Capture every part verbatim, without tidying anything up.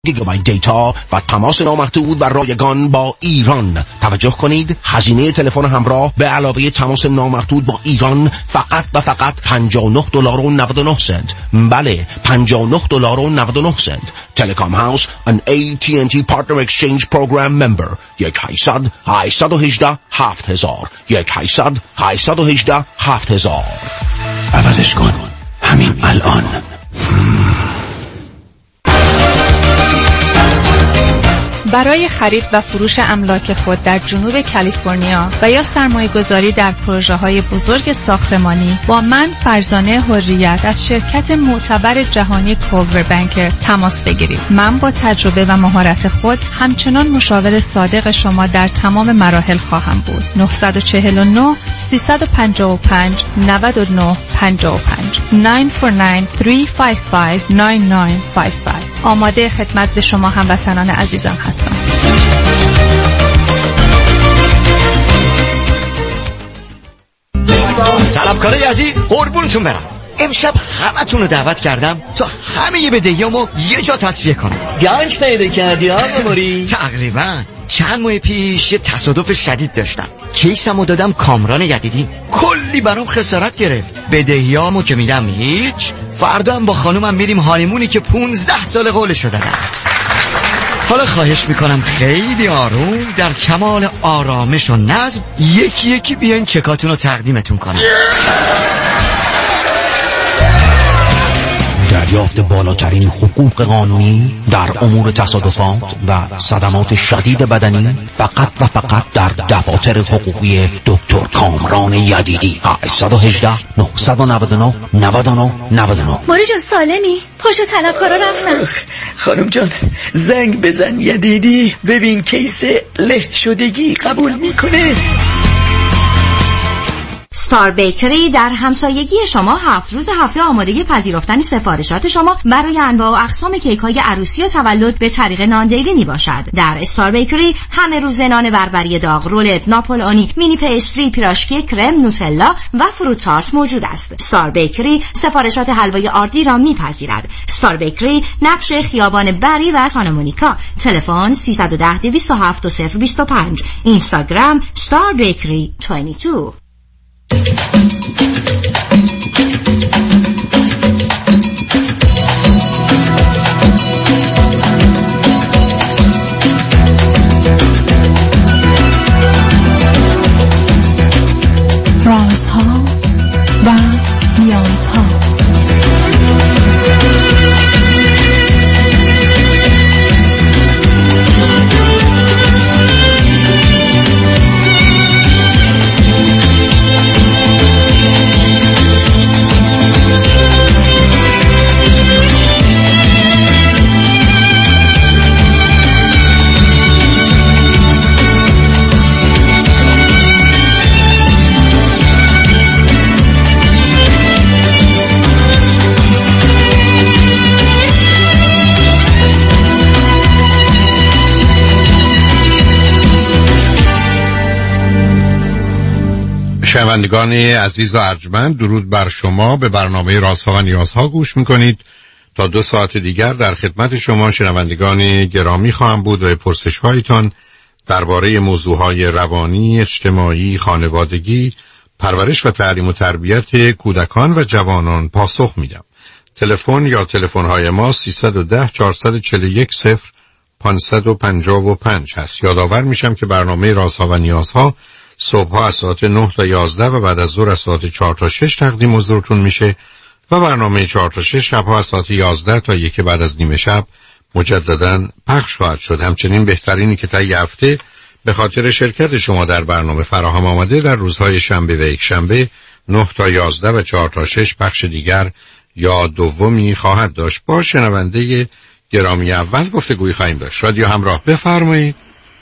گیگابایت دیتا و تماس نامحدود و رایگان با ایران. توجه کنید هزینه تلفن همراه به علاوه تماس نامحدود با ایران فقط و فقط پنجاه و نه دلار و نود و نه سنت. بله، پنجاه و نه دلار و نود و نه سنت. تلکام هاوس an ای تی اند تی Partner Exchange Program member. یک هشتصد هشتصد و هجده هفت هزار یک هشتصد هشتصد و هجده هفت هزار. عوضش کن همین الان. برای خرید و فروش املاک خود در جنوب کالیفرنیا و یا سرمایه گذاری در پروژه های بزرگ ساختمانی با من فرزانه حریت از شرکت معتبر جهانی کولور بانکر تماس بگیرید. من با تجربه و مهارت خود همچنان مشاور صادق شما در تمام مراحل خواهم بود. نه چهار نه سه پنج پنج نه نه پنج پنج نه چهار نه سه پنج پنج نه نه پنج پنج. آماده خدمت به شما هموطنان عزیزم هستم. طلبکارای عزیز، قربونتون برم. امشب همتون رو دعوت کردم تا همه بدهیامو یه جا تصفیه کنم. گنج پیدا کردی آقا موری؟ تقریبا چند ماه پیش یه تصادف شدید داشتم. کیسمو دادم کامران یدیدی، کلی برام خسارت گرفت. بدهیامو که میدم هیچ. فردا هم با خانومم میریم هانیمونی که پونزده سال قولشو دادم. حالا خواهش میکنم خیلی آروم در کمال آرامش و نظم یکی یکی بیاین چکاتون رو تقدیمتون کنم. دریافت بالاترین حقوق قانونی در امور تصادفات و صدمات شدید بدنی فقط و فقط در دفاتر حقوقی دکتر کامران یدیدی. هشت یک هشت نه نه نه نه نه نه نه. موری جان سالمی؟ پاشو طلبکارا رفتن. خانم جان زنگ بزن یدیدی ببین کیس له شدگی قبول میکنه. ستار بیکری در همسایگی شما هفت روز هفته آمادگی پذیرفتن سفارشات شما برای انواع و اقسام کیک های عروسی و تولد به طریق ناندیلی می باشد. در استار بیکری همه روز نان بربری داغ، رولت، ناپولئونی، مینی پیستری، پیراشکی، کرم، نوتلا و فروت تارت موجود است. ستار بیکری سفارشات حلوای آردی را می پذیرد. ستار بیکری نقش خیابان بری و سانتا مونیکا. تلفن سه یک صفر دویست و هفت صفر بیست و پنج. اینستاگرام ستار بیکری بیست و دو. رازها و نیازها. شنوندگان عزیز و ارجمند، درود بر شما. به برنامه رازها و نیازها گوش میکنید. تا دو ساعت دیگر در خدمت شما شنوندگان گرامی خواهم بود و پرسش هایتان درباره موضوعهای روانی، اجتماعی، خانوادگی، پرورش و تعلیم و تربیت کودکان و جوانان پاسخ میدم. تلفن یا تلفن های ما سیصد و ده چهارصد و چهل و یک صفر پانصد و پنجاه و پنج هست. یادآور میشم که برنامه رازها و نیازها صبح‌ها از ساعت نه تا یازده و بعد از ظهر از ساعت چهار تا شش تقدیم حضورتون میشه و برنامه چهار تا شش شب‌ها از ساعت یازده تا یک بعد از نیمه شب مجدداً پخش خواهد شد. همچنین بهترینی که طی هفته به خاطر شرکت شما در برنامه فراهم آمده در روزهای شنبه و یک شنبه نه تا یازده و چهار تا شش پخش دیگر یا دومی خواهد داشت. با شنونده گرامی اول گفتگوی خواهیم داشت. رادیو همراه، بفرمایید.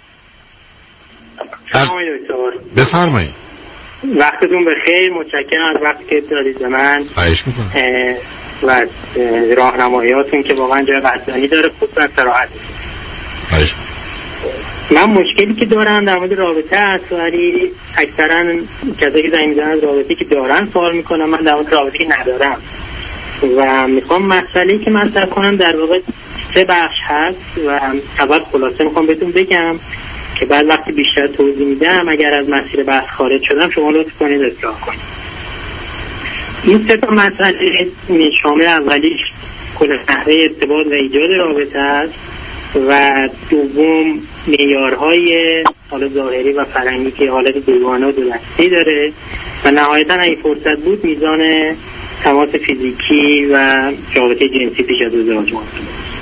بفرمایید. وقتتون بخیر، متشکرم از وقتی که دادید به من. خواهش میکنم. و راهنماییاتون که واقعا جای قدردانی داره، خود و صراحت. خواهش من مشکلی که دارم در مورد رابطه است، ولی اکثرا کسایی که زنگ میزنن از رابطه‌ای که دارن سوال میکنم. من در مورد رابطه‌ای که ندارم و میخوام مسئله‌ای که مطرح کنم در واقع سه بخش هست و اول خلاصه میخوام بهتون بگم که بعد وقتی بیشتر توضیح میدم اگر از مسیر بحث خارج شدم شما لطف کنید اصلاح کنید. این سه تا مسئله شامل اولیش کل نحوه ارتباط و ایجاد رابطه است و دوم معیارهای حالا ظاهری و فرهنگی که حالت دوگانه و دو دستی داره و نهایتا اگه فرصت بود میزان تماس فیزیکی و رابطه جنسی پیش از ازدواج ممکنه.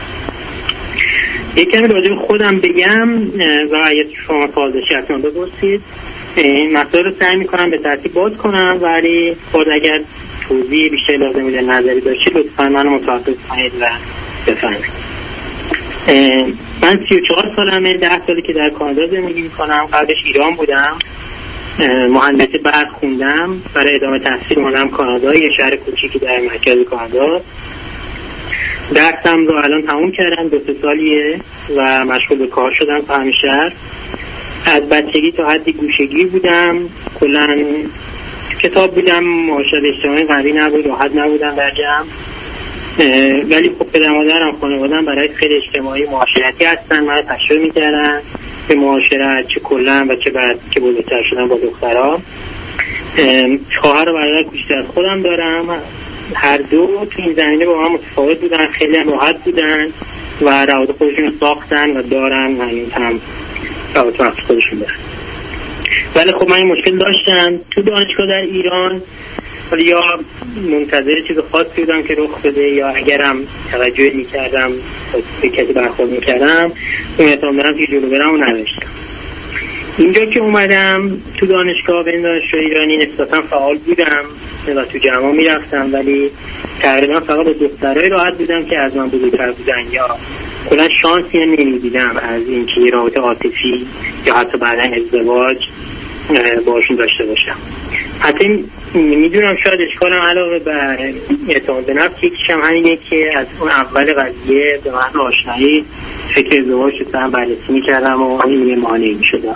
یک کمی راجع به خودم بگم و اگه شما پازشی حتما بپرسید. این مسائل رو سعی میکنم به ترتیب باز کنم ولی باز اگر توضیح بیشتر لازم میده نظری داشتید لطفا منو متوقف کنید و بفرمایید. من سی و چهار سالمه، ده سالی که در کانادا زندگی میکنم. قبلش ایران بودم، مهندسی برق خوندم، برای ادامه تحصیل اومدم کانادا، یه شهر کوچیکی در مرکز کانادا. درسم رو الان تموم کردم، دو سه سالیه و مشغول به کار شدم تو همین شهر. از بچگی تا حدی گوشه‌گیر بودم، کلاً کتاب بودم، معاشرت اجتماعی قوی نبود، راحت نبودم در جمع. ولی خب پدر مادرم خانواده‌ام برای خیلی اجتماعی معاشرتی هستن، من تشویق می‌کردن به معاشرت، چه کلاً و چه بعد که بزرگتر شدم با دخترها. خواهر و برادر کوچیک‌تر از خودم دارم، هر دو تو این زمینه با من متفاوت بودن، خیلی راحت بودن و روابط خودشون رو ساختن و دارن، همین هم روابط وقت خودشون دارن. ولی خب من این مشکل داشتم تو دانشگاه در ایران، ولی یا منتظر چیز خاصی بودم که رخ بده یا اگرم توجه میکردم به کسی برخورد میکردم اون اعتماد دارم که جلو برم و نداشتم. اینجا که اومدم تو دانشگاه به دانشگاه ایرانی نسبتا فعال بودم و تو جمع میرفتم ولی تقریبا فقط با دخترای راحت بودم که از من بزرگتر بودن یا کلا شانسی نمیدیدم از اینکه یه رابطه عاطفی یا حتی بعدا ازدواج باشون داشته باشم. حتی میدونم شاید اشکالم علاوه بر اعتماد به نفس یکیش هم همینه که از اون اول قضیه به محض آشنایی فکر ازدواج رو سهم بررسی میکردم و این یه مانعی میشدم.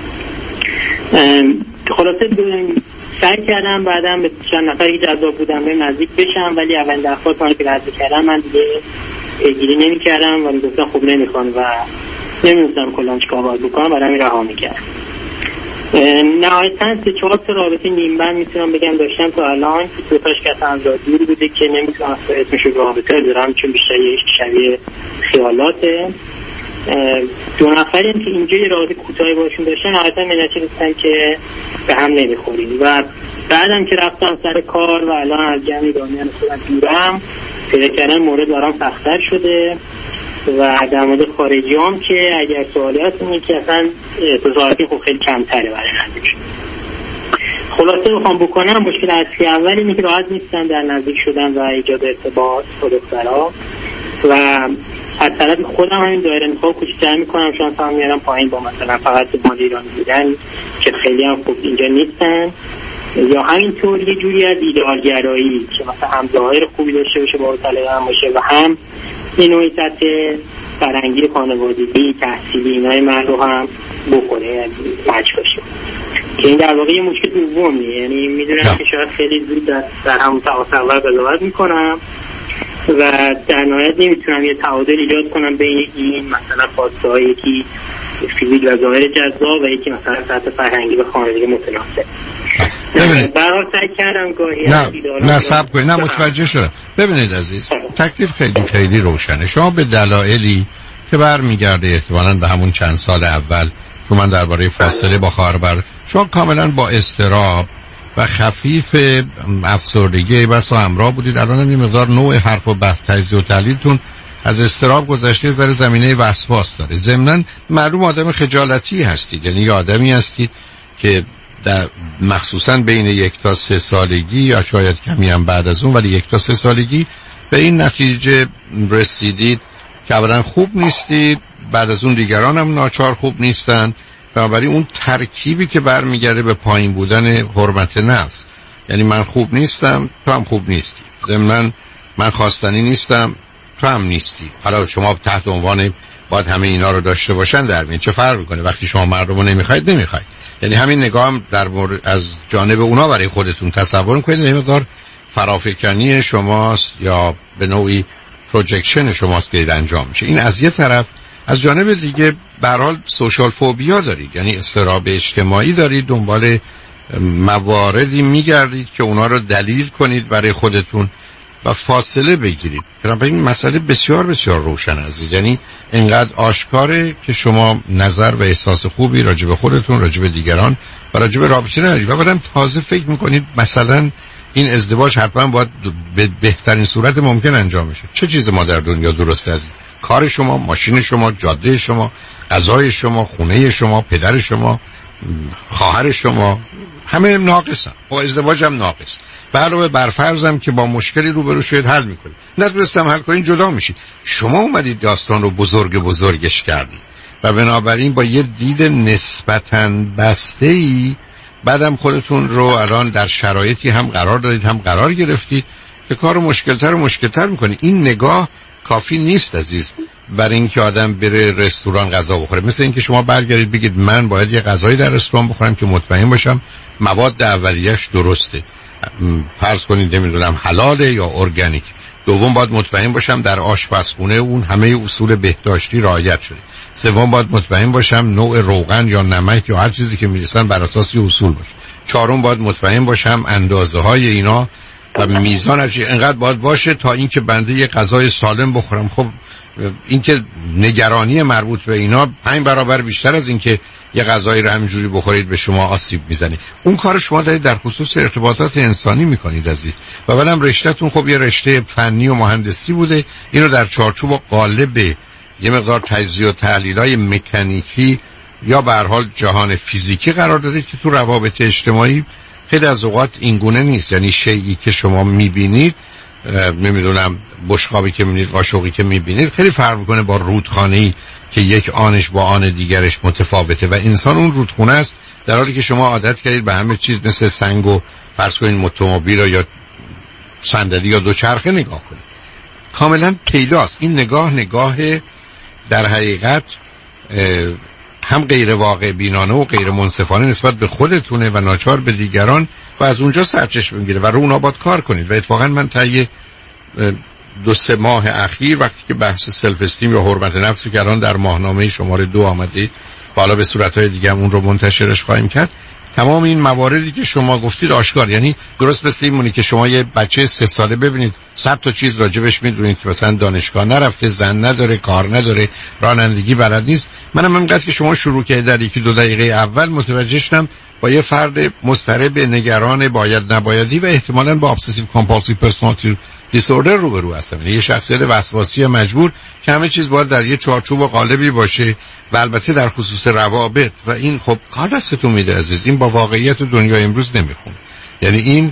خلاصه سعی کردم بعدم به چند نفری که جذاب بودم به نزدیک بشم ولی اول درخواست من که رد کردم من دیگه پیگیری نمی کردم و میگفتم خب نمیخوان و نمیدونستم کلان چیکار باید بکنم برای همین رها میکردم. نهایتاً سه چهار تا رابطه نیم بند میتونم بگم داشتم تا الان که دو تاش که اصلا دور بوده که نمیتونم اسمشو رابطه دارم چون بیشتر یه شبیه خیالاته. دو نفری هم که اینجا یه رابطه کوتاهی باشون داشتن نهایتاً به نتیجه رسیدن که به هم نمیخوریم و بعدم که رفتم سر کار و الان از جمعی دانیان خودم دورم پیدا کردن مورد برام سخت‌تر شده و در مورد خارجی هم که اگر سوالی هست اینه که اصلا تظاهراتی خب خیلی کمتره برای نزدیک شدن. خلاصه بخوام بکنم مشکل اصلی اولی اینه که راحت نیستن در نزدیک شدن و ایجاد ارتباط با دخترها و از طرف خودم همین دایره میخوام کوچیک‌تر میکنم شانس هم میارم پایین با مثلا فقط مال ایرانی بودن که خیلی هم خوب اینجا نیستن یا همینطور یه جوری از ایدئالگرایی که مثلا هم ظاهر خوبی داشته باشه با طالب هم باشه و هم این نوعی سطح فرهنگی خانوادگی تحصیلی اینای من رو هم بکنه مچ باشه که این در واقع یه مشکل دومیه. یعنی میدونم که شاید خیلی زود در همون تواصل قضاوت میکنم و در نهایت نمیتونم یه تعادل ایجاد کنم بین این مثلا خواسته های یکی فیزیک و ظاهر جذاب و یکی مثلا سطح فرهنگی و خانوادگی متناسب. برای سعی کردم گاهی نه نه صبر کنید نه متوجه شدم. ببینید عزیز تکلیف خیلی خیلی روشنه. شما به دلایلی که برمیگرده احتمالاً به همون چند سال اول چون من درباره فاصله با خواهر بر شما کاملا با اضطراب و خفیف افسردگی بس و همراه بودید. الان یه مقدار نوع حرف و بحث تجزیه و تحلیلتون از اضطراب گذشته ذره زمینه وسواس داره. ضمناً معلوم آدم خجالتی هستید، یعنی آدمی هستید که در مخصوصاً بین یک تا سه سالگی یا شاید کمی هم بعد از اون ولی یک تا سه سالگی به این نتیجه رسیدید که اولا خوب نیستید، بعد از اون دیگران هم ناچار خوب نیستن. بنابراین اون ترکیبی که برمیگرده به پایین بودن حرمت نفس، یعنی من خوب نیستم تو هم خوب نیستی، ضمناً من خواستنی نیستم تو هم نیستی. حالا شما تحت عنوان باید همه اینا رو داشته باشن در میاد چه فرق میکنه وقتی شما مردم رو نمیخواید نمیخواید. یعنی همین نگاه هم در مورد از جانب اونا برای خودتون تصور کنید این مقدار فرافکنی شماست یا به نوعی پروجکشن شماست که انجام میشه. این از یه طرف. از جانب دیگه به هر حال سوشال فوبیا دارید، یعنی اضطراب اجتماعی دارید، دنبال مواردی میگردید که اونا رو دلیل کنید برای خودتون و فاصله بگیرید. بنابراین مسئله بسیار بسیار روشن عزیز، یعنی انقدر آشکاره که شما نظر و احساس خوبی راجع به خودتون، راجع به دیگران و راجع به رابطه ندارید و بعدم تازه فکر میکنید مثلا این ازدواج حتما باید به بهترین صورت ممکن انجام بشه. چه چیز ما در دنیا درسته عزیز؟ کار شما، ماشین شما، جاده شما، غذای شما، خونه شما، پدر شما، خواهر شما، همه ناقصن. با ازدواج هم ناقص. به علاوه بر فرضم که با مشکلی روبرو شدید حل میکنید، نتونستم حل کنید جدا میشید. شما اومدید داستان رو بزرگ بزرگش کردید و بنابراین با یه دید نسبتاً بسته‌ای بعدم خودتون رو الان در شرایطی هم قرار دادید هم قرار گرفتید که کارو مشکلتر و مشکلتر میکنید. این نگاه کافی نیست عزیز برای اینکه آدم بره رستوران غذا بخوره. مثل اینکه شما برگردید بگید من باید یه غذایی در رستوران بخورم که مطمئن باشم مواد اولیه‌اش درسته، فرض کنید نمیدونم حلاله یا ارگانیک. دوم باید مطمئن باشم در آشپزخونه اون همه اصول بهداشتی رعایت شده. سوم باید مطمئن باشم نوع روغن یا نمک یا هر چیزی که میرسن بر اساس اصول باشه. چهارم باید مطمئن باشم اندازه های اینا و میزانش اینقدر باید باشه تا اینکه بنده یه غذای سالم بخورم. خب اینکه نگرانی مربوط به اینا پنج برابر بیشتر از اینکه یه غذایی رو همینجوری بخورید به شما آسیب میزنه. اون کار شما دارید در خصوص ارتباطات انسانی میکنید عزیز و بعدم رشته‌تون خب یه رشته فنی و مهندسی بوده، اینو در چارچوب و قالب یه مقدار تجزیه و تحلیل‌های مکانیکی یا به هر حال جهان فیزیکی قرار دادید که تو روابط اجتماعی خیلی از اوقات اینگونه نیست. یعنی شیئی که شما میبینید، نمیدونم بشقابی که میبینید، قاشقی که میبینید خیلی فرق میکنه با رودخانه‌ای که یک آنش با آن دیگرش متفاوته و انسان اون رودخونه است، در حالی که شما عادت کردید به همه چیز مثل سنگ و فرض کنید اتومبیل یا صندلی یا دوچرخه نگاه کنید. کاملا پیداست این نگاه نگاه در حقیقت هم غیر واقع بینانه و غیر منصفانه نسبت به خودتونه و ناچار به دیگران و از اونجا سرچشمه میگیره و رو اونا باید کار کنید. و اتفاقا من طی دو سه ماه اخیر وقتی که بحث سلف استیم یا حرمت نفسی که الان در ماهنامه شماره دو آمده، حالا به صورتهای دیگه هم اون رو منتشرش خواهیم کرد، تمام این مواردی که شما گفتید آشکار. یعنی درست مثل اینمونی که شما یه بچه سه ساله ببینید صد تا چیز راجبش میدونید که مثلا دانشگاه نرفته، زن نداره، کار نداره، رانندگی بلد نیست. منم همینقدر که شما شروع کردید در یکی دو دقیقه اول متوجه شدم با یه فرد مضطرب نگران باید نبایدی و احتمالاً با ابسسیو کامپالسیو پرسونالیتی دیسوردر روبرو هستم. یعنی یه شخصیت وسواسی مجبور که همه چیز باید در یه چارچوب و قالبی باشه و البته در خصوص روابط و این خب کار دستتون میده عزیز. این با واقعیت دنیا امروز نمیخونه. یعنی این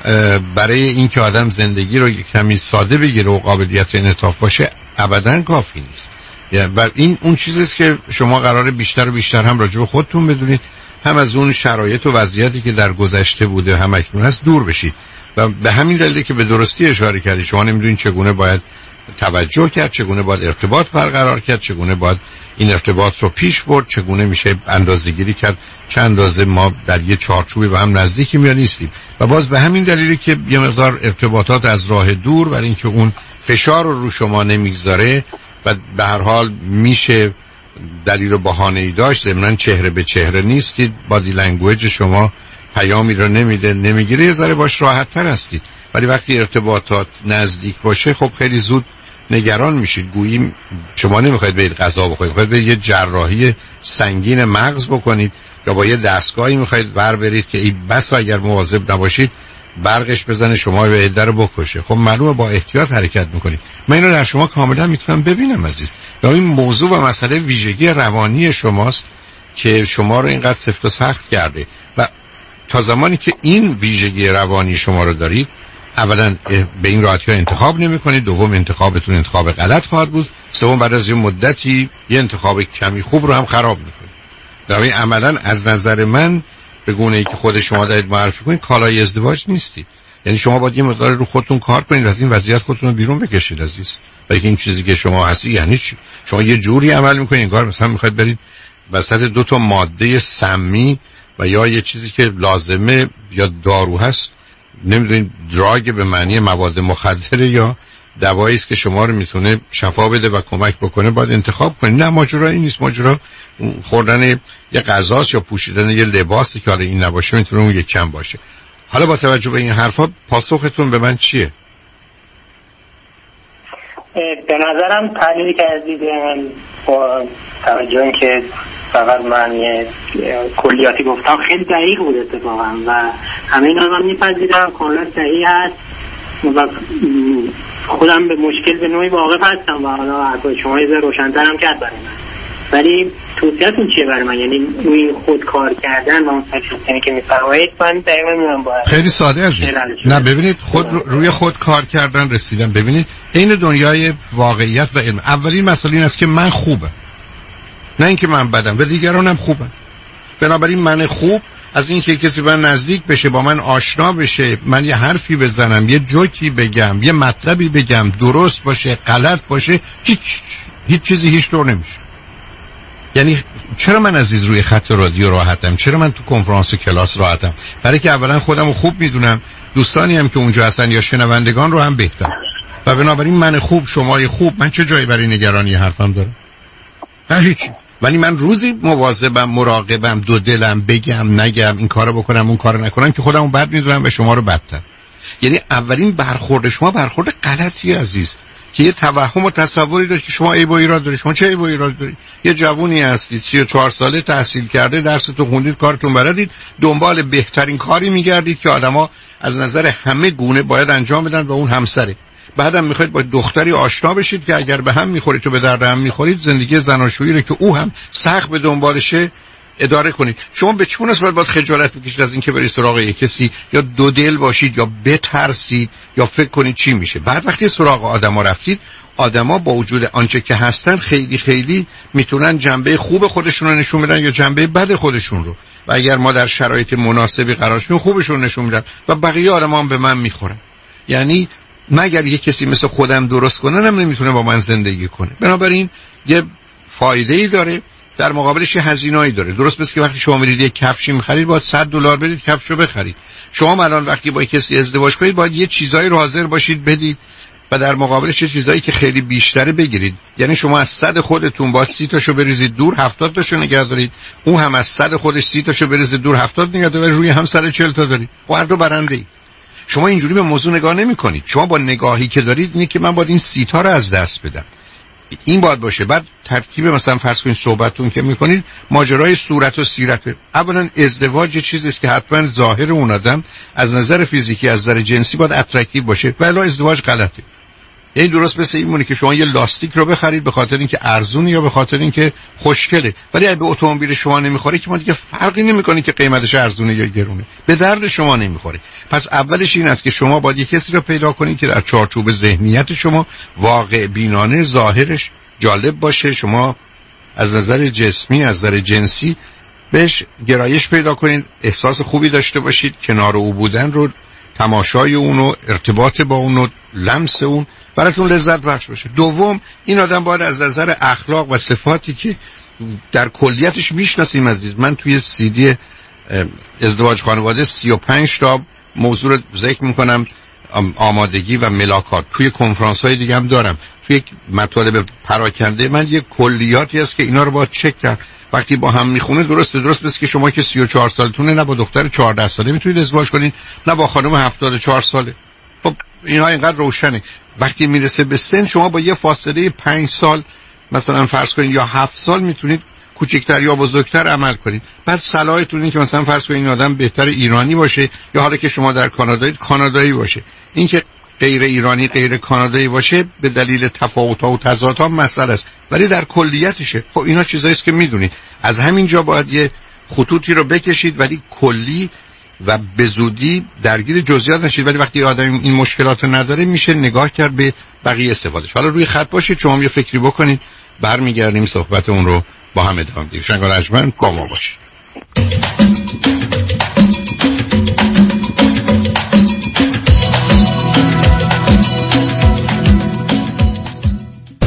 برای اینکه آدم زندگی رو کمی ساده بگیره و قابلیت انعطاف باشه ابداً کافی نیست. یعنی و این اون چیزیست که شما قراره بیشتر و بیشتر هم راجع به خودتون بدونید، هم از اون شرایط و وضعیتی که در گذشته بوده هم اکنون هست دور بشید. و به همین دلیل که به درستی اشاره کردید شما نمیدونید چگونه باید توجه کرد، چگونه باید ارتباط برقرار کرد، چگونه باید این ارتباط رو پیش برد، چگونه میشه اندازه‌گیری کرد چند اندازه ما در یه چارچوبی به هم نزدیکی یا نیستیم. و باز به همین دلیلی که یه مقدار ارتباطات از راه دور برای اینکه اون فشار رو رو شما نمیگذاره و به هر حال میشه دلیل و بهانه‌ای داشت، ضمن چهره به چهره نیستید، بادی لنگویج شما پیامی رو نمیده نمیگیره، یه ذره باش راحت تر هستید. ولی وقتی ارتباطات نزدیک باشه خب خیلی زود نگران میشید، گویی شما نمیخواید برید غذا بخورید، میخواید برید یه جراحی سنگین مغز بکنید یا با یه دستگاهی میخواید بر برید که این بس اگر مواظب نباشید برقش بزنه شما به عده رو بکشه. خب معلومه با احتیاط حرکت میکنید. من اینو در شما کاملا میتونم ببینم عزیز. یا این موضوع و مسئله ویژگی روانی شماست که شما رو اینقدر سفت و سخت کرده و تا زمانی که این ویژگی روانی شما رو دارید اولا به این راحتی ها انتخاب نمی کنید، دوم انتخابتون انتخاب غلط خواهد بود، سوم بعد از یه مدتی یه انتخاب کمی خوب رو هم خراب میکنید. در واقع عملا از نظر من به گونه ای که خود شما دارید معرفی کنید کالای ازدواج نیستید. یعنی شما باید یه مقدار رو خودتون کار کنید و از این وضعیت خودتون رو بیرون بکشید عزیز. بلکه این چیزی که شما هستی یعنی چی؟ شما یه جوری عمل میکنید انگار مثلا میخواید برید وسط دو تا ماده سمی و یا یه چیزی که لازمه یا دارو هست، نمیدونید دراگ به معنی مواد مخدر یا دوایی است که شما رو میتونه شفا بده و کمک بکنه باید انتخاب کنید. نه ماجرایی نیست، ماجرا خوردن یه غذاست یا پوشیدن یه لباسی که حالا این نباشه میتونه اون یک کم باشه. حالا با توجه به این حرفا پاسختون به من چیه؟ به نظرم تحلیلی که عزیز من با توجه این که فقط من یه کلیاتی گفتم خیلی دقیق بود اتفاقا و همه اینا رو من میپذیرم کاملا صحیح هست و خودم به مشکل به نوعی واقف هستم و حالا حرفای شما یه ذره روشن‌تر هم کرد برای من. ولی توصیه‌تون چیه برای من؟ یعنی روی خودکار کردن و اون تفکری که می‌فرمایید من دقیقاً می‌دونم باید خیلی ساده عزیز. نه ببینید خود رو روی خود کار کردن رسیدن. ببینید این دنیای واقعیت و علم. اولین مسئله این است که من خوبم، نه اینکه من بدم و دیگرانم خوبن. بنابراین من خوب از این که کسی من نزدیک بشه، با من آشنا بشه، من یه حرفی بزنم، یه جوکی بگم، یه مطلبی بگم، درست باشه غلط باشه، هیچ هیچ چیزی هیچ طور نمیشه. یعنی چرا من عزیز روی خط رادیو راحتم؟ چرا من تو کنفرانس کلاس راحتم؟ برای که اولا خودم رو خوب میدونم، دوستانی هم که اونجا هستن یا شنوندگان رو هم بهتر، و بنابراین من خوب شمای خوب، من چه جایی برای نگرانی حرفم دارم؟ نه هیچ. ولی من روزی مواظبم، مراقبم، دو دلم، بگم نگم، این کارو بکنم اون کارو نکنم که خودمو بد میدونم و شما رو بدتر. یعنی اولین برخورد شما برخورد غلطی عزیز که یه توهم و تصوری داشت که شما عیب و ایراد دارید. شما چه عیب و ایراد دارید؟ یه جوونی هستید سی و چهار ساله، تحصیل کرده، درستون خوندید، کارتون بلدید، دنبال بهترین کاری میگردید که آدما از نظر همه گونه باید انجام بدن و اون همسره. بعدم میخواید با دختری آشنا بشید که اگر به هم میخورید تو به درد هم میخورید، زندگی زناشویی رو که او هم سخت به دنبالشه اداره کنید. شما به چه مناسبت باید خجالت بکشید از اینکه برید سراغ یک کسی یا دو دل باشید یا بترسید یا فکر کنید چی میشه؟ بعد وقتی سراغ آدما رفتید، آدما با وجود آنچه که هستن خیلی خیلی میتونن جنبه خوب خودشون رو نشون بدن یا جنبه بد خودشون رو، و اگر ما در شرایط مناسبی قرار شدیم خوبشون نشون میدن و بقیه آدما هم به من میخورن. یعنی مگر یه کسی مثل خودم درست کنه هم نمیتونه با من زندگی کنه. بنابراین یه فایده‌ای داره، در مقابلش یه هزینه‌ای داره. درست مثل که وقتی شما میرید یه کفشی می‌خرید باید صد دلار بدید کفشو بخرید. شما الان وقتی با کسی ازدواج کنید باید یه چیزایی رو حاضر باشید بدید و در مقابلش یه چیزایی که خیلی بیشتره بگیرید. یعنی شما از صد خودتون باید سی تاشو بریزید دور، هفتاد تاشو نگه دارید. اون هم از صد خودش سی تاشو بریزه دور، هفتاد نگه داره، روی هم صد و چهل تا دارید. هر دو برنده‌ای. شما اینجوری به موضوع نگاه نمی کنید. شما با نگاهی که دارید اینه که من باید این سی تا رو از دست بدم، این باید باشه. بعد ترکیب مثلا فرض کنید صحبتون که میکنید ماجرای صورت و سیرت. اولا ازدواج یه چیزی است که حتما ظاهر اون آدم از نظر فیزیکی از نظر جنسی باید اترکتیو باشه، ولی ازدواج غلطه. یعنی درست مثل این مونه که شما یه لاستیک رو بخرید به خاطر اینکه ارزونه یا به خاطر اینکه خوشگله، ولی اگه به اتومبیل شما نمیخوره که ما دیگه فرقی نمیکنه که قیمتش ارزونه یا گرونه، به درد شما نمیخوره. پس اولش این است که شما باید یه کسی رو پیدا کنید که در چارچوب ذهنیت شما واقع بینانه، ظاهرش جالب باشه، شما از نظر جسمی از نظر جنسی بهش گرایش پیدا کنید، احساس خوبی داشته باشید، کنار او بودن رو، تماشای اونو، ارتباط با اونو، لمس اون براتون لذت بخش باشه. دوم این آدم باید از نظر اخلاق و صفاتی که در کلیتش میشناسیم عزیز. من توی سی دی ازدواج خانواده سی و پنج تا موضوع رو ذکر میکنم، آمادگی و ملاقات. توی کنفرانس های دیگه هم دارم. توی مطالب پراکنده من یه کلیاتی هست که اینا رو باید چک کرد. وقتی با هم میخونه درسته، درست مثل که شما که سی و چهار سالتونه نه با دختر چهارده ساله میتونید ازدواج کنید نه با خانم هفتاد و چهار ساله. خب اینا اینقدر روشنه. وقتی میرسه به سن شما با یه فاصله پنج سال مثلا فرض کنید یا هفت سال میتونید کوچکتر یا بزرگتر عمل کنید. بعد صلاحتون اینه که مثلا فرض کنید این آدم بهتر ایرانی باشه یا حالا که شما در کانادایید کانادایی باشه. این که غیر ایرانی غیر کانادایی باشه به دلیل تفاوت‌ها و تضادها مسئله است، ولی در کلیتشه. خب اینا چیزایی است که میدونید. از همین جا باید یه خطوطی رو بکشید ولی کلی و به زودی درگیر جزئیات نشید. ولی وقتی آدم این مشکلات نداره میشه نگاه کرد به بقیه استفادهش. حالا روی خط باشید، شما یه فکری بکنید، برمیگردیم صحبت اون رو با هم ادامه میدیم. شنگ رجمن با ما باشید.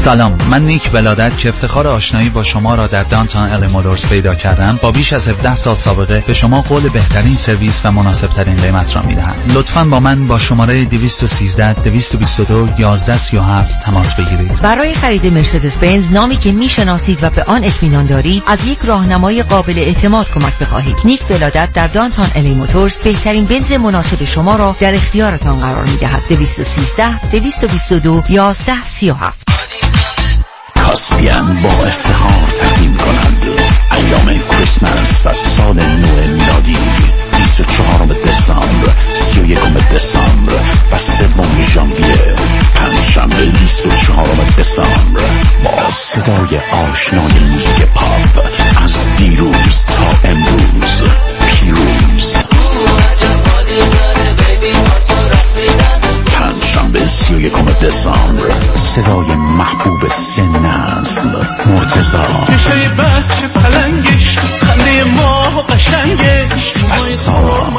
سلام، من نیک ولادت که افتخار آشنایی با شما را در دانتون الی موتورز پیدا کردم، با بیش از هفده سال سابقه به شما قول بهترین سرویس و مناسب ترین قیمت را میدهم. لطفاً با من با شماره دویست و سیزده دویست و بیست و دو یازده سی و هفت تماس بگیرید. برای خرید مرسدس بنز، نامی که میشناسید و به آن اطمینان دارید، از یک راهنمای قابل اعتماد کمک بخواهید. نیک ولادت در دانتون الی موتورز بهترین بنز مناسب شما را در اختیارتان قرار میدهد. دویست و سیزده دویست و بیست و دو یازده سی و هفت. کاسپین با افتخار تقدیم کنند ایام کریسمس و سال نو میلادی بیست و چهارم دسامبر، سی و یکم دسامبر و سوم ژانویه. پنجشنبه بیست و چهارم دسامبر با صدای آشنای موزیک پاپ از دیروز تا امروز پیروز. پنجشنبه سی و یکم دسامبر صدای محبوب سن نسل مرتضی. کشای بچه پلنگش خنده ما قشنگش سارا.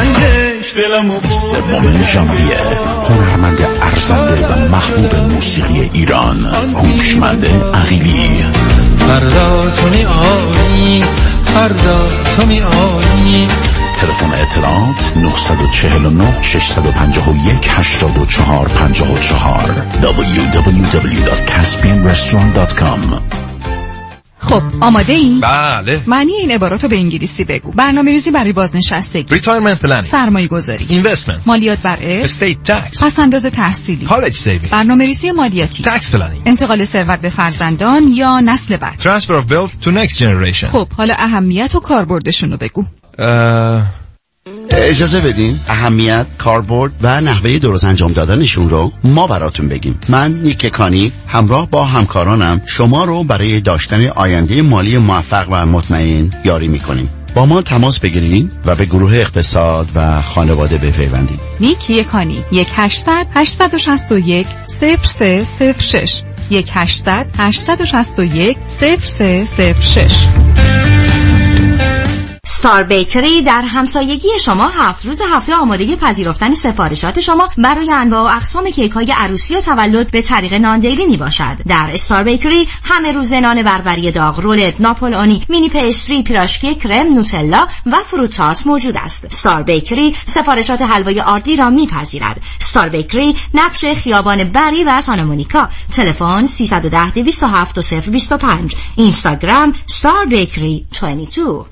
سوم ژانویه هنرمند ارزنده و محبوب موسیقی ایران هوشمند عقیلی. فردا تو می آیی، فردا تو می آیی. تلفن اطلاعات نه چهار نه شش پنج یک هشت چهار پنج چهار دبلیو دبلیو دبلیو دات کاسپین رستوران دات کام. خب آماده این؟ بله. معنی این عباراتو به انگلیسی بگو. برنامه‌ریزی برای بازنشستگی، ریتایرمنت پلنینگ، سرمایه‌گذاری، اینوستمنت، مالیات بر ارث، استیت تکس، پس‌انداز تحصیلی، کالج سیوینگ، برنامه‌ریزی مالیاتی، تکس پلنینگ، انتقال ثروت به فرزندان یا نسل بعد، ترانسفر اف ویلث تو نکست جنریشن. خب حالا اهمیت و کاربردشون رو بگو. اه... اجازه بدین اهمیت، کاربرد و نحوه درست انجام دادنشون رو ما براتون بگیم. من نیک کانی همراه با همکارانم شما رو برای داشتن آینده مالی موفق و مطمئن یاری میکنیم. با ما تماس بگیرید و به گروه اقتصاد و خانواده بپیوندید. نیک یکانی یک هشتصد هشتصد و شصت و یک صفر سه صفر شش یک هشتصد هشتصد و شصت و یک صفر سه صفر شش. ستار بیکری در همسایگی شما هفت روز هفته آماده پذیرفتن سفارشات شما برای انواع و اقسام کیک‌های عروسی و تولد به طریق ناندیلی می باشد. در استار بیکری همه روز نان بربری داغ، رولت، ناپولئونی، مینی پیستری، پیراشکی کرم، نوتلا و فروت تارت موجود است. ستار بیکری سفارشات حلوای آردی را می‌پذیرد. ستار بیکری نقش خیابان بری و سانتا مونیکا. تلفن سیصد و ده دویست و هفت و صفر بیست و پنج. اینستاگرام ستار بیکری بیست و دو.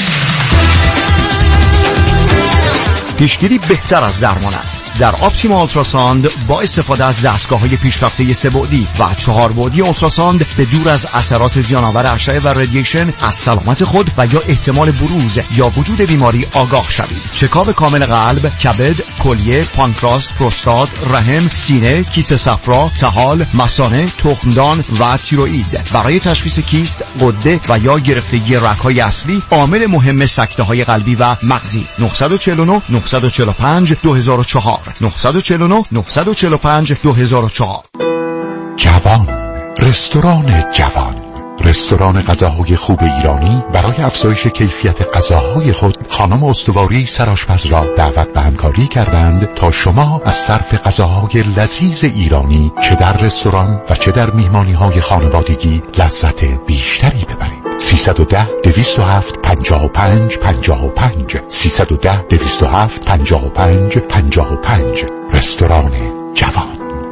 پیشگیری بهتر از درمان است. در آپتیما آلتراساند با استفاده از دستگاه‌های پیشرفته سه بعدی و چهار بعدی آلتراساند به دور از اثرات زیان‌آور اشعه و رادییشن از سلامت خود و یا احتمال بروز یا وجود بیماری آگاه شوید. چکاپ کامل قلب، کبد، کلیه، پانکراس، پروستات، رحم، سینه، کیسه صفرا، طحال، مثانه، تخمدان و تیروئید. برای تشخیص کیست، غده و یا گرفتگی رگ‌های اصلی عامل مهم سکته‌های قلبی و مغزی. نه چهار نه نه چهار پنج دو هزار و چهار نه چهار نه نه چهار پنج دو هزار و چهار. جوان، رستوران جوان، رستوران غذاهای خوب ایرانی برای افزایش کیفیت غذاهای خود خانم استواری سرآشپز را دعوت به همکاری کردند تا شما از صرف غذاهای لذیذ ایرانی چه در رستوران و چه در میهمانی‌های خانوادگی لذت بیشتری ببرید. سیصد و ده دویست و هفت پنجاه و پنج پنجاه و پنج سیصد و ده دویست و هفت پنجاه و پنج پنجاه و پنج. رستوران جوان.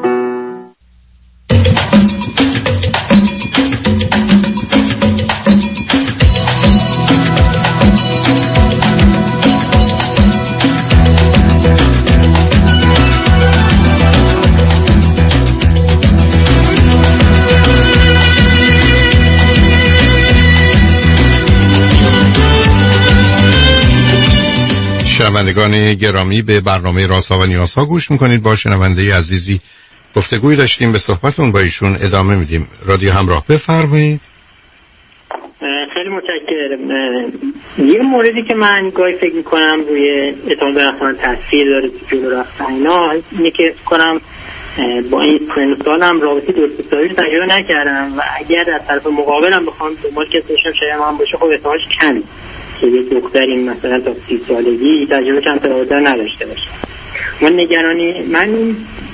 شنوندگان گرامی، به برنامه رازها و نیازها گوش میکنید. با شنونده عزیزی گفتگوی داشتیم، به صحبتون با ایشون ادامه میدیم. رادیو همراه، بفرمایید. خیلی متشکرم. یه موردی که من گاهی فکر میکنم روی اتهام به رفتن تاثیر داره تو جلو رفتن اینا، اینه که کنم با این سن سالم رابطه دوست داری تجربه نکردم و اگر از طرف مقابلم بخوام دنبال کسی باشم شاید من باشه، خب احتمالش کمه که یه دختری مثلا تا سی سالگی تجربه چند تا رابطه نداشته باشه. من نگرانی من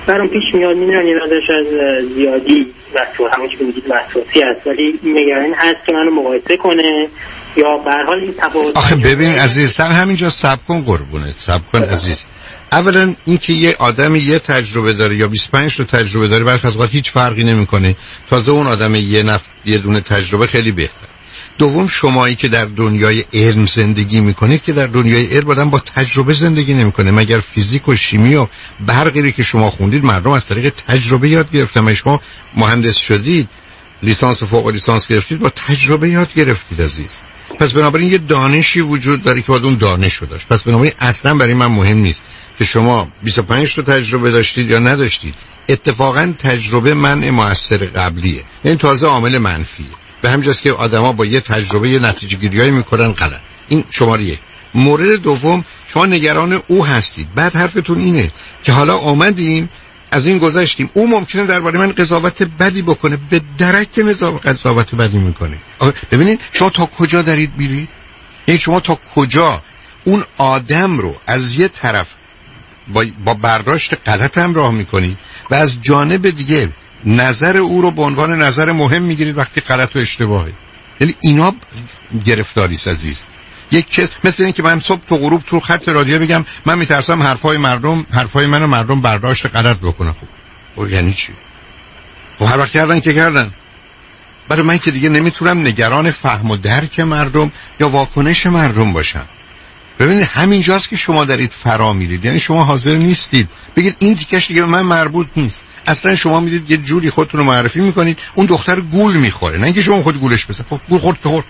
برام پیش میاد، میدونم یه مقدارش از زیادی وسواس، همون که میگید وسواسی هست، ولی نگرانی هست که منو مقایسه کنه یا به هر حال این تفاوت. آخه ببین عزیزم، همینجا صبر کن قربونت، صبر کن عزیز. اولا اینکه یه آدم یه تجربه داره یا بیست و پنج تا تجربه داره برخلاف از اوقات هیچ فرقی نمیکنه. تازه اون آدم یه نف... یه دونه تجربه خیلی بهتره. دوم شمایی که در دنیای علم زندگی میکنید که در دنیای علم آدم با تجربه زندگی نمیکنه. مگر فیزیک و شیمی و برقی که شما خوندید مردم از طریق تجربه یاد گرفتن. شما مهندس شدید، لیسانس و فوق لیسانس گرفتید، با تجربه یاد گرفتید عزیز. پس بنابراین یه دانشی وجود داره که باید اون دانش رو داشت. پس بنابراین اصلا برای من مهم نیست که شما بیست و پنج تا تجربه داشتید یا نداشتید. اتفاقا تجربه منع مؤثر قبلیه، یعنی تازه عامل منفیه. به همین جاست که آدما با یه تجربه یه نتیجه گیریایی میکنن غلط. این شماره یک. مورد دوم، شما نگران او هستید. بعد حرفتون اینه که حالا آمدیم از این گذشتیم، او ممکنه درباره من قضاوت بدی بکنه. به درک قضاوت بدی میکنه. ببینید شما تا کجا دارید میرید؟ یعنی شما تا کجا اون آدم رو از یه طرف با, با برداشت غلط همراه میکنید و از جانب دیگه نظر او رو به عنوان نظر مهم میگیرید وقتی غلط و اشتباهه. یعنی اینا گرفتاریست عزیز. یک چیز مثل این که من صبح تو غروب تو خط رادیو بگم من میترسم حرفای مردم حرفای منو مردم برداشت غلط بکنن. خب یعنی چی؟ خب هر وقت کردن که کردن. برای من که دیگه نمیتونم نگران فهم و درک مردم یا واکنش مردم باشم. ببینید همینجاست که شما دارید فرا میرید. یعنی شما حاضر نیستید بگید این تیکش دیگه به من مربوط نیست. اصلا شما میدید یه جوری خودتون رو معرفی میکنید اون دختر گول میخوره، نه اینکه شما خود گولش بزنید. خب گول خورد که خورد،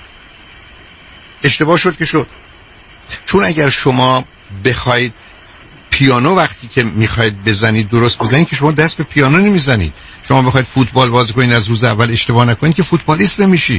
اشتباه شد که شد. چون اگر شما بخواید پیانو وقتی که میخواید بزنید درست بزنید که شما دست به پیانو نمیزنید. شما بخواید فوتبال بازی کنید از روز اول اشتباه نکنید که فوتبالیست نمیشی.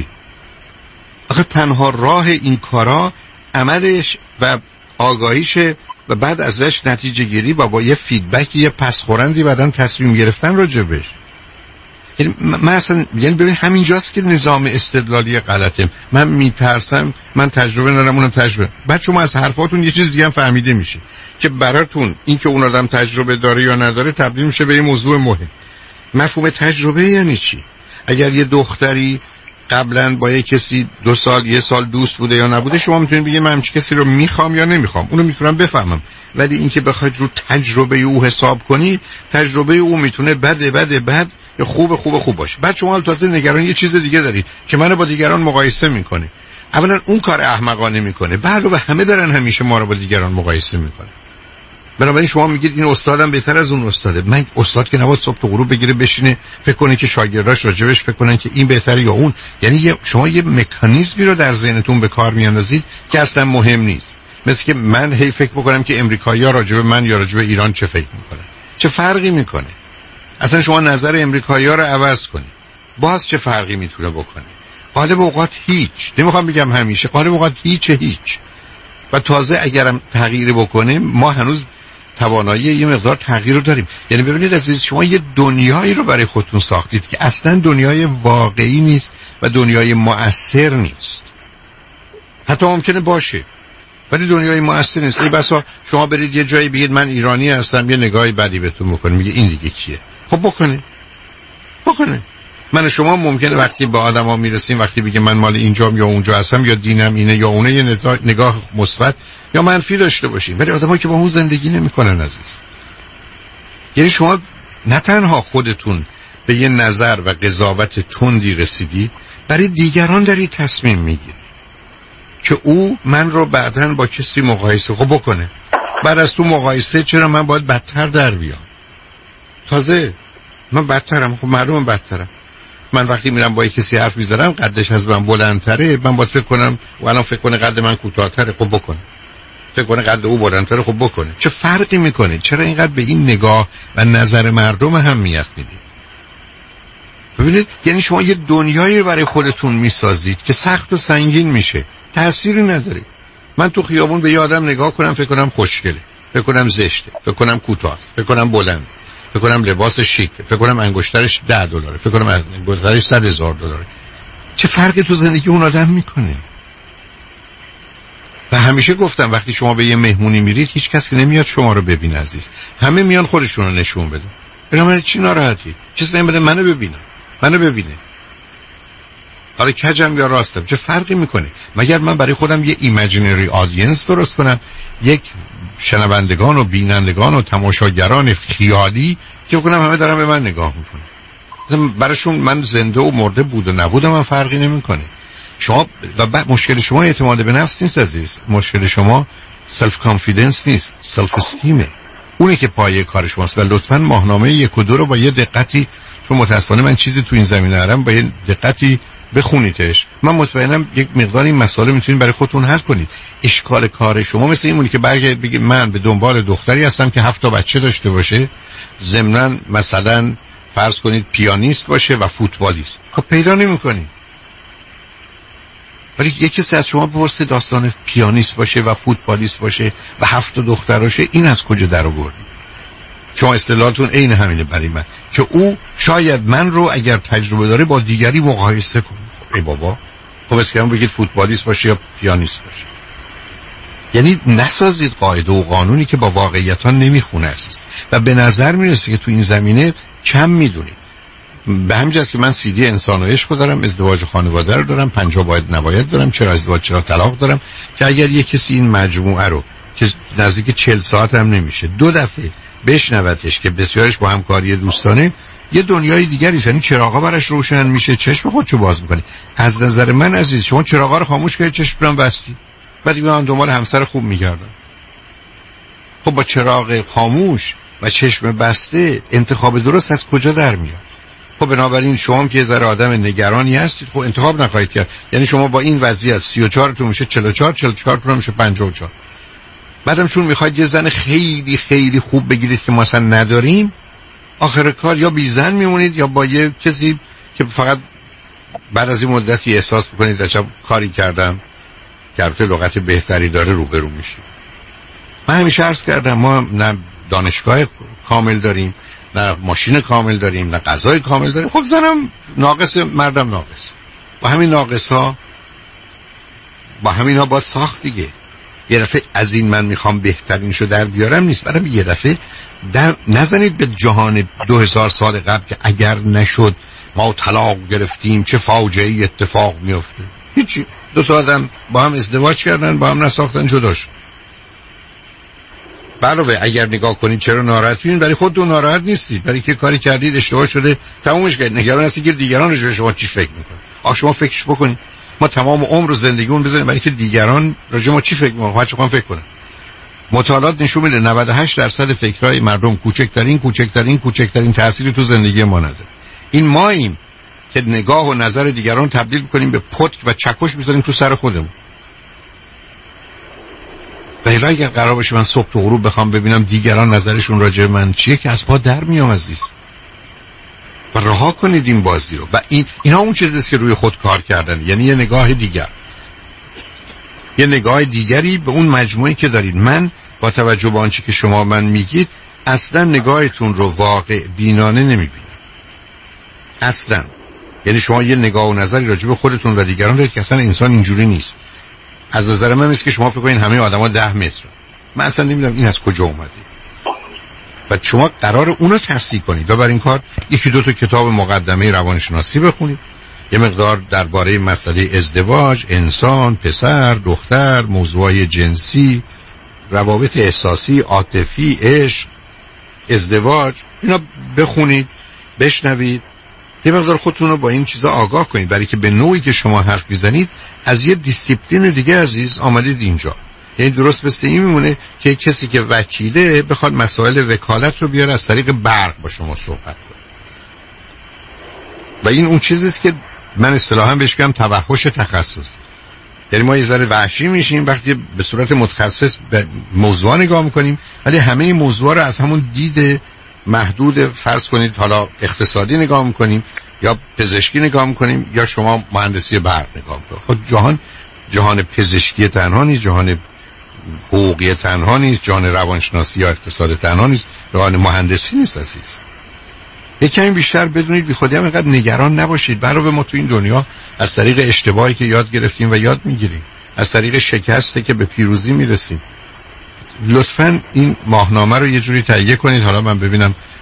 آخه تنها راه این کارا عملش و آگاهیشه و بعد ازش نتیجه گیری و با یه فیدبک یه پسخورندی بعدن تصمیم گرفتن راجبش. یعنی من اصلا یعنی ببین همینجاست که نظام استدلالی غلطه. من میترسم من تجربه ندارم اونم تجربه. بعد شما از حرفاتون یه چیز دیگه هم فهمیده میشه که براتون این که اون آدم تجربه داره یا نداره تبدیل میشه به یه موضوع مهم. مفهوم تجربه یعنی چی؟ اگر یه دختری قبلا با یه کسی دو سال یه سال دوست بوده یا نبوده، شما میتونید بگید من همچین کسی رو میخوام یا نمیخوام. اونو میتونم بفهمم. ولی اینکه بخواید رو تجربه او حساب کنید، تجربه او میتونه بده بده بد یا خوب خوب خوب باشه. بعد شما تازه نگران یه چیز دیگه دارید که منو با دیگران مقایسه میکنه. اولا اون کار احمقانه میکنه، علاوه همه دارن همیشه ما رو با دیگران مقایسه میکنن. بنابراین شما میگید این استادم بهتر از اون استاده. من استاد که نباید صبح تا غروب بگیره بشینه فکر کنه که شاگرداش راجبش فکر کنن که این بهتره یا اون. یعنی شما یه مکانیزمی رو در ذهنتون به کار میاندازید که اصلا مهم نیست. مثل که من هی فکر بکنم که امریکایی‌ها راجب من یا راجب ایران چه فکر میکنن. چه فرقی میکنه؟ اصلا شما نظر امریکایی‌ها رو عوض کنید، باز چه فرقی میتونه بکنه؟ غالب اوقات هیچ. نمیخوام بگم همیشه، غالب اوقات هیچ هیچ. و تازه اگرم تغییر بکنه ما هنوز توانایی یه مقدار تغییر رو داریم. یعنی ببینید عزیز، شما یه دنیایی رو برای خودتون ساختید که اصلا دنیای واقعی نیست و دنیای مؤثر نیست. حتی ممکنه باشه ولی دنیای مؤثر نیست. ای بسا شما برید یه جایی بگید من ایرانی هستم، یه نگاهی بدی بهتون میکنه، میگه این دیگه کیه؟ خب بکنه بکنه. من و شما ممکنه وقتی با آدما میرسیم وقتی بگه من مال اینجام یا اونجا هستم یا دینم اینه یا اونه، یه نگاه مثبت یا منفی داشته باشیم. ولی آدمایی که با اون زندگی نمیکنن عزیز. یعنی شما نه تنها خودتون به یه نظر و قضاوت تندی رسیدید، برای دیگران دارید تصمیم میگیرید که او من رو بعداً با کسی مقایسه خب بکنه. بعد از تو مقایسه چرا من باید بدتر در بیام؟ تازه من بدترم. خب معلومه بدترم. من وقتی میرم با کسی حرف میزنم قدش از من بلندتره، من باید فکر کنم و الان فکر کنه قد من کوتاه‌تره، خب بکنه. فکر کنه قد او بلندتره، خب بکنه. چه فرقی میکنه؟ چرا اینقدر به این نگاه و نظر مردم اهمیت میدید؟ ببینید، یعنی شما یه دنیایی برای خودتون میسازید که سخت و سنگین میشه، تأثیری نداره. من تو خیابون به یه آدم نگاه کنم فکر کنم خوشگله، فکر کنم زشته، فکر کنم کوتاه، فکر کنم بلند، فکر کنم لباس شیک، فکر کنم انگشترش ده دلاره، فکر کنم انگشترش صد هزار دلاره. چه فرقی تو زندگی اون آدم میکنه؟ و همیشه گفتم وقتی شما به یه مهمونی میرید هیچ کسی نمیاد شما رو ببینه عزیز، همه میان خودشون رو نشون بدن. بنابراین چی ناراحتی؟ کسی نمیده منو ببینه، منو ببینه. حالا کجم یا راستم چه فرقی میکنه؟ مگر من برای خودم یه ایمیجینری آدینس درست کنم، یک شنوندگان و بینندگان و تماشاگران خیالی که بکنم همه دارن به من نگاه میکنن. مثلا براشون من زنده و مرده بود و نبودم من فرقی نمیکنه. شما و بعد مشکل شما اعتماد به نفس نیست عزیز، مشکل شما سلف کانفیدنس نیست، سلف استیمه. اونی که پایه کار شماست. و لطفاً ماهنامه یک و دو رو با یه دقتی، چون متاسفانه من چیزی تو این زمینه دارم، با یه دقتی بخونیدش. من مطمئنم یک مقدار این مسئله میتونید برای خودتون حل کنید. اشکال کار شما مثل اینونه که برگردید بگید من به دنبال دختری هستم که هفت تا بچه داشته باشه، ضمناً مثلا فرض کنید پیانیست باشه و فوتبالیست. خب پیدا نمی‌کنید. ولی یک کسی از شما بپرسه داستان پیانیست باشه و فوتبالیست باشه و هفت تا دختر باشه، این از کجا در آوردید؟ شما اصطلاحتون عین همینه برای من که او شاید من رو اگر تجربه داره با دیگری مقایسه کنه. خب ای بابا، خب اسکرام بگید فوتبالیست باشه یا پیانیست باشه. یعنی نسازید قاعده و قانونی که با واقعیت‌ها نمیخونه است. و به نظر میرسه که تو این زمینه کم میدونید. به همین جاست که من سی دی انسان و عشق دارم، ازدواج خانواده رو دارم، پنجاه باید نباید دارم، چرا ازدواج چرا طلاق دارم، که اگر یک کسی این مجموعه رو که نزدیک چهل ساعت هم نمیشه دو دفعه بشنوتش که بسیارش با همکاری دوستانه، یه دنیای دیگری، یعنی چراغا براش روشن میشه، چشم خودشو باز میکنه. از نظر من عزیز شما چراغا رو خاموش کردید، چشمتون بستی، بعد میگم دنبال همسر خوب میگردم. خب با چراغ خاموش و چشم بسته انتخاب درست از کجا در میاد؟ خب بنابراین شما هم که ذره آدم نگرانی هستید، خب انتخاب نخواهید کرد. یعنی شما با این وضعیت سی و چهار تون میشه چهل و چهار، چهل و چهار تون میشه پنجاه و چهار. بعدم چون میخواید یه زن خیلی خیلی خوب بگیرید که ما اصلا نداریم، آخر کار یا بی زن میمونید یا با یه کسی که فقط بعد از این مدتی احساس بکنید عجب کاری کردم که البته لغت بهتری داره روبرو میشید. من همیشه عرض کردم ما نه دانشگاه کامل داریم، نه ماشین کامل داریم، نه غذای کامل داریم. خب زنم ناقص، مردم ناقص. با همین ناقص ها با همین ها باید ساخت دیگه. یه دفعه از این من میخوام بهترینشو در بیارم نیست، برام یه دفعه در نزنید به جهان دو هزار سال قبل که اگر نشد ما طلاق گرفتیم چه فاجعه‌ای اتفاق میفته. هیچی، دو تا آدم با هم ازدواج کردن، با هم نساختن، جدا شد. علاوه اگر نگاه کنید چرا ناراحتین، برای خودتون ناراحت نیستید، برای که کاری کردید اشتباه شده تمومش کردید. نگران هستید که دیگران راجع به شما چی فکر میکنن. آ شما فکرش بکنید. ما تمام عمر زندگیمون بزنیم برای که دیگران راجع ما چی فکر میکنن، چه خواهن فکر کنن. مطالعات نشون میده نود و هشت درصد فکرای مردم کوچکترین کوچکترین کوچکترین تأثیری تو زندگی ما نداره. این ماییم که نگاه و نظر دیگران تبدیل می‌کنیم به پتک و چکش می‌ذاریم تو سر خودمون. و الا اگر قرار باشه من صبح تا غروب بخوام ببینم دیگران نظرشون راجع به من چیه که از پا در میام عزیز. و رها کنید این بازی رو. و این اینا اون چیزیست که روی خود کار کردن، یعنی یه نگاه دیگر، یه نگاه دیگری به اون مجموعی که دارید. من با توجه به آنچه که شما من میگید اصلا نگاهتون رو واقع بینانه نمیبینم اصلا. یعنی شما یه نگاه و نظری راجع به خودتون و دیگران دارید که اصلا انسان اینجوری نیست. از نظر من میشه که شما فکر کنید همه آدما ده متر. من اصلا نمیدونم این از کجا اومده. و شما قرار اونو تصحیح کنید و برای این کار یکی دو تا کتاب مقدمه روانشناسی بخونید، یه مقدار درباره مسئله ازدواج، انسان، پسر، دختر، موضوعات جنسی، روابط احساسی، عاطفی، عشق، ازدواج، اینا بخونید، بشنوید، یه مقدار خودتون رو با این چیزا آگاه کنید، برای که به نوعی که شما حرف میزنید از یه دیسیپلین دیگه عزیز آمدید اینجا. یعنی درست مثل این میمونه که کسی که وکیله بخواد مسائل وکالت رو بیاره از طریق برق با شما صحبت کنه. و این اون چیزیست که من اصطلاحاً بهش میگم توحش تخصص. یعنی ما یه ذره وحشی میشیم وقتی به صورت متخصص به موضوع نگاه میکنیم، ولی همه موضوع رو از همون دید محدود فرض کنید حالا اقتصادی نگاه میکنیم یا پزشکی نگاه میکنیم یا شما مهندسی برق نگاه میکنید. خود جهان جهان پزشکی تنها نیست، جهان حقوقی تنها نیست، جهان روانشناسی یا اقتصاد تنها نیست، جهان مهندسی نیست عزیز. یک کمی بیشتر بدونید، بی خودی هم اینقدر نگران نباشید. برای ما تو این دنیا از طریق اشتباهی که یاد گرفتیم و یاد میگیریم، از طریق شکسته که به پیروزی میرسیم. لطفاً این ماهنامه رو یه جوری تهیه کنید. حالا من ببینم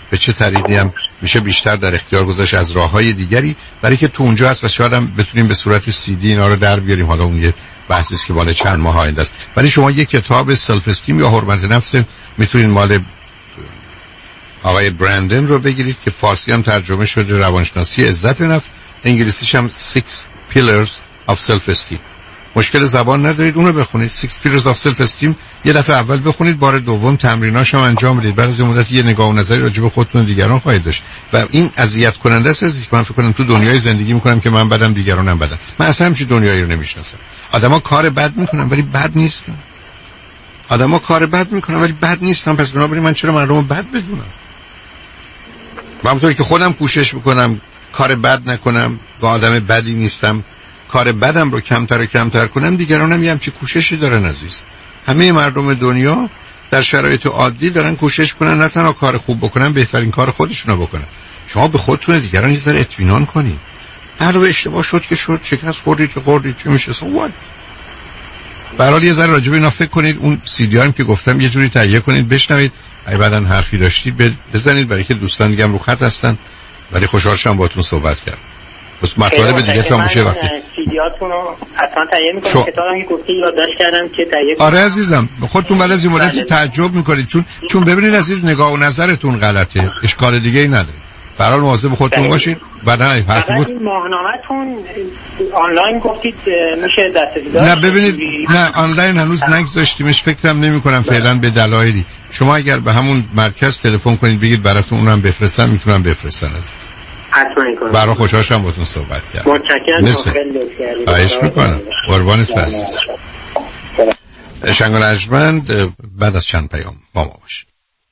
به چه طریقی هم میشه بیشتر در اختیار گذاشت از راههای دیگری، برای که تو اونجا هست و شاید هم بتونیم به صورت سی دی اینا رو در بیاریم. حالا اون یه بحثی است که مال چند ماه آینده است. ولی شما یه کتاب سلف استیم یا حرمت نفس میتونین مال آقای برندن رو بگیرید که فارسی هم ترجمه شده، روانشناسی عزت نفس، انگلیسیش هم Six Pillars of Self Esteem. مشکل زبان ندارید، اونو بخونید. Six Pillars of Self Esteem یه دفعه اول بخونید، بار دوم تمریناش هم انجام بدید. بعد از این مدت یه نگاه و نظری راجع به خودتون و دیگران خواهید داشت و این اذیت کننده است. من فکر کنم تو دنیای زندگی میکنم که من بدم دیگرانم بدن. من اصلا همچین دنیایی رو نمیشناسم. آدما کار بد میکنن ولی بد نیستن. آدما کار بد میکنن ولی بد نیستن. پس بنابراین من چرا مردمو بد بدونم؟ من همونطوری که خودم کوشش میکنم کار بد نکنم و آدم بدی نیستم، کار بدم رو کمتر و کمتر کنم، دیگرانم یه همچی کوششی دارن عزیز. همه مردم دنیا در شرایط عادی دارن کوشش کنن نه تنها کار خوب بکنن، بهترین کار خودشونو بکنن. شما به خودتون دیگران یه ذره اطمینان کنید. علاوه اشتباه شد که شد، شکست خوردید که خوردید، چه میشه سوال. به هر حال یه ذره راجع به اینا فکر کنید. اون سی دی هم که گفتم یه جوری تهیه کنید بشنوید. اگه بعدن حرفی داشتید بزنید، برای که دوستان دیگه هم رو خط هستن. ولی خوشحال شدم باهاتون صحبت کردم. بس مطالب دیگه هم میشه وقتی سیدیاتون رو حتما تهیه می‌کنم. شو... کتابم که گفتی یادداشت کردم که تهیه کنم. آره عزیزم، خودتون ولی از این مدت تعجب می‌کنید چون چون ببینید عزیز، نگاه و نظرتون غلطه، اشکال دیگه ای نداره. برای مواظب خودتون باشید. بعدن این حرف بود. این ماهنامه‌تون آنلاین گفتید میشه دسترسی داشت؟ نه ببینید، نه آنلاین هنوز نگذاشتیمش، فکرم نمی‌کنم فعلا به دلایلی. شما اگر به همون مرکز تلفن کنید بگید براتون اونم بفرستن، میتونم بفرستن عزیز. حتما می‌کنم. برای خوشحالم باهاتون صحبت کردم. متشکرم. خواهش می‌کنم. قربانت عزیز. شنگ و رجمند بعد از چند پیام با ما باشید.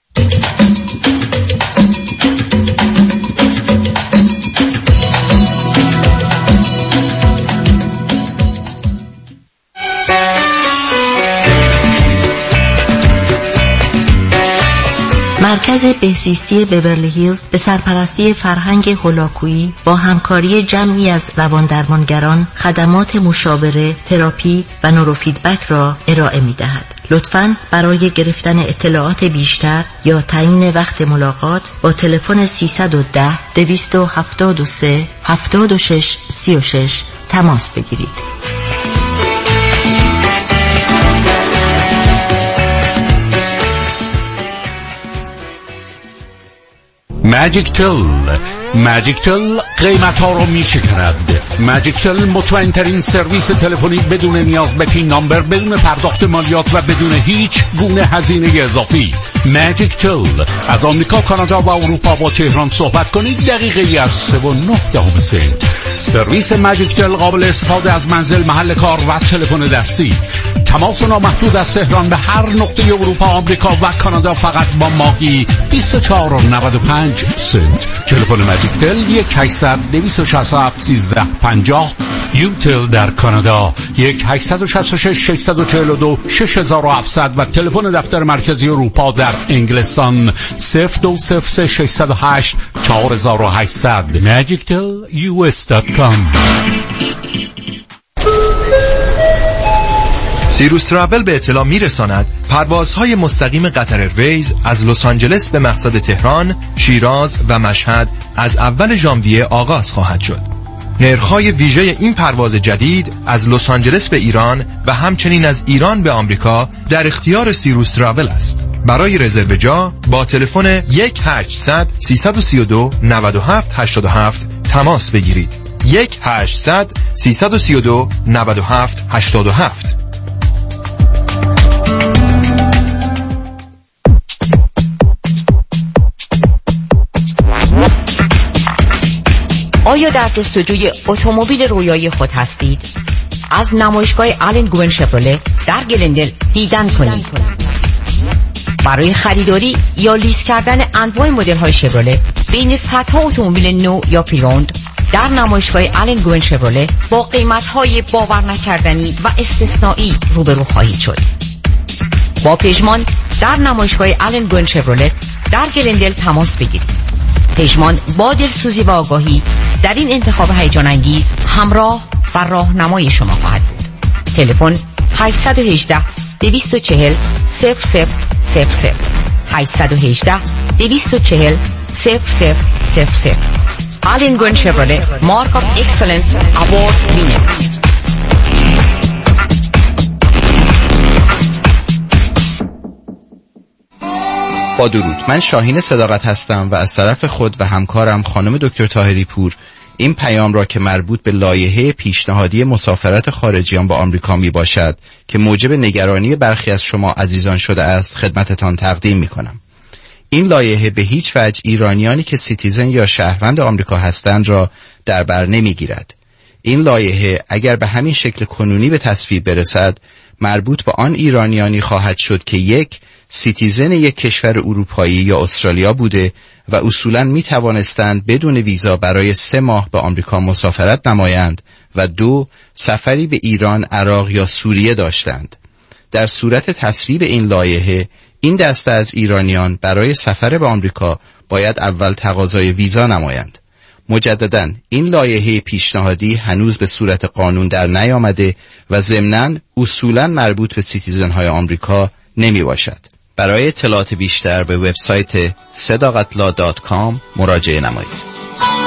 مرکز بهزیستی بیورلی هیلز به سرپرستی فرهنگ هولاکویی با همکاری جمعی از رواندرمانگران خدمات مشاوره، تراپی و نوروفیدبک را ارائه می‌دهد. لطفاً برای گرفتن اطلاعات بیشتر یا تعیین وقت ملاقات با تلفن سیصد و ده دویست و هفتاد و سه هفتاد و شش سی و شش تماس بگیرید. ماجیک تل ماجیک تل قیمت ها رو می شکند. ماجیک تل مطمئن ترین سرویس تلفنی بدون نیاز به پین نامبر، بدون پرداخت مالیات و بدون هیچ گونه هزینه اضافی. ماجیک تل از آمریکا، کانادا و اروپا با تهران صحبت کنید دقیقه از سه و نه دهم سنت. سرویس ماجیک تل قابل استفاده از منزل، محل کار و تلفن دستی. تماس نامحدود از تهران به هر نقطه اروپا، آمریکا و کانادا فقط با ماهی بیست و چهار و نود و پنج سنت. تلفن ماجیک تل یک هشتصد دویست و شصت و هفت سیزده پنجاه. یوتل در کانادا یک هشتصد و شصت و شش ششصد و چهل و دو شش هزار و هفتصد و تلفن دفتر مرکزی اروپا در انگلستان صفر دو صفر سه ششصد و هشت چهار هزار و هشتصد. ماجیک تل یو اس دات کام. سیروس تراول به اطلاع میرساند پروازهای مستقیم قطر ایرویز از لس آنجلس به مقصد تهران، شیراز و مشهد از اول ژانویه آغاز خواهد شد. نرخ‌های ویژه این پرواز جدید از لس آنجلس به ایران و همچنین از ایران به آمریکا در اختیار سیروس تراول است. برای رزرو جا با تلفن یک هشتصد سیصد و سی و دو نود و هفت هشتاد و هفت تماس بگیرید. یک هشتصد سیصد و سی و دو نود و هفت هشتاد و هفت. آیا در جستجوی اتومبیل رویایی خود هستید؟ از نمایشگاه آلن گوین شفرله در گلندل دیدن کنید. برای خریداری یا لیز کردن انواع مدل‌های شفرله بین صدها اتومبیل نو یا پری‌اوند در نمایشگاه آلن گوین شفرله با قیمت‌های باور نکردنی و استثنایی روبرو خواهید شد. با پژمان در نمایشگاه آلن گوین شفرله در گلندل تماس بگیرید. پژمان با دلسوزی و آگاهی در این انتخاب هیجان انگیز همراه و راهنمای شما خواهد بود. تلفن هشت یک هشت دویست و چهل صفر صفر صفر صفر هشت یک هشت دو چهار صفر صفر صفر صفر. آلین گوین شفرله مارک آف اکسلنس اوارد وینر. با درود، من شاهین صداقت هستم و از طرف خود و همکارم خانم دکتر طاهری پور این پیام را که مربوط به لایحه پیشنهادی مسافرت خارجیان با آمریکا می باشد که موجب نگرانی برخی از شما عزیزان شده است خدمتتان تقدیم می کنم. این لایحه به هیچ وجه ایرانیانی که سیتیزن یا شهروند آمریکا هستند را در بر نمی گیرد. این لایحه اگر به همین شکل کنونی به تصویب برسد مربوط به آن ایرانیانی خواهد شد که یک سیتیزن یک کشور اروپایی یا استرالیا بوده و اصولاً می توانستند بدون ویزا برای سه ماه به آمریکا مسافرت نمایند و دو سفری به ایران، عراق یا سوریه داشتند. در صورت تصویب این لایحه این دسته از ایرانیان برای سفر به آمریکا باید اول تقاضای ویزا نمایند. مجدداً این لایحه پیشنهادی هنوز به صورت قانون در نیامده و ضمناً اصولاً مربوط به سیتیزن های آمریکا نمی باشد. برای اطلاعات بیشتر به وبسایت صداقتلا دات کام مراجعه نمایید.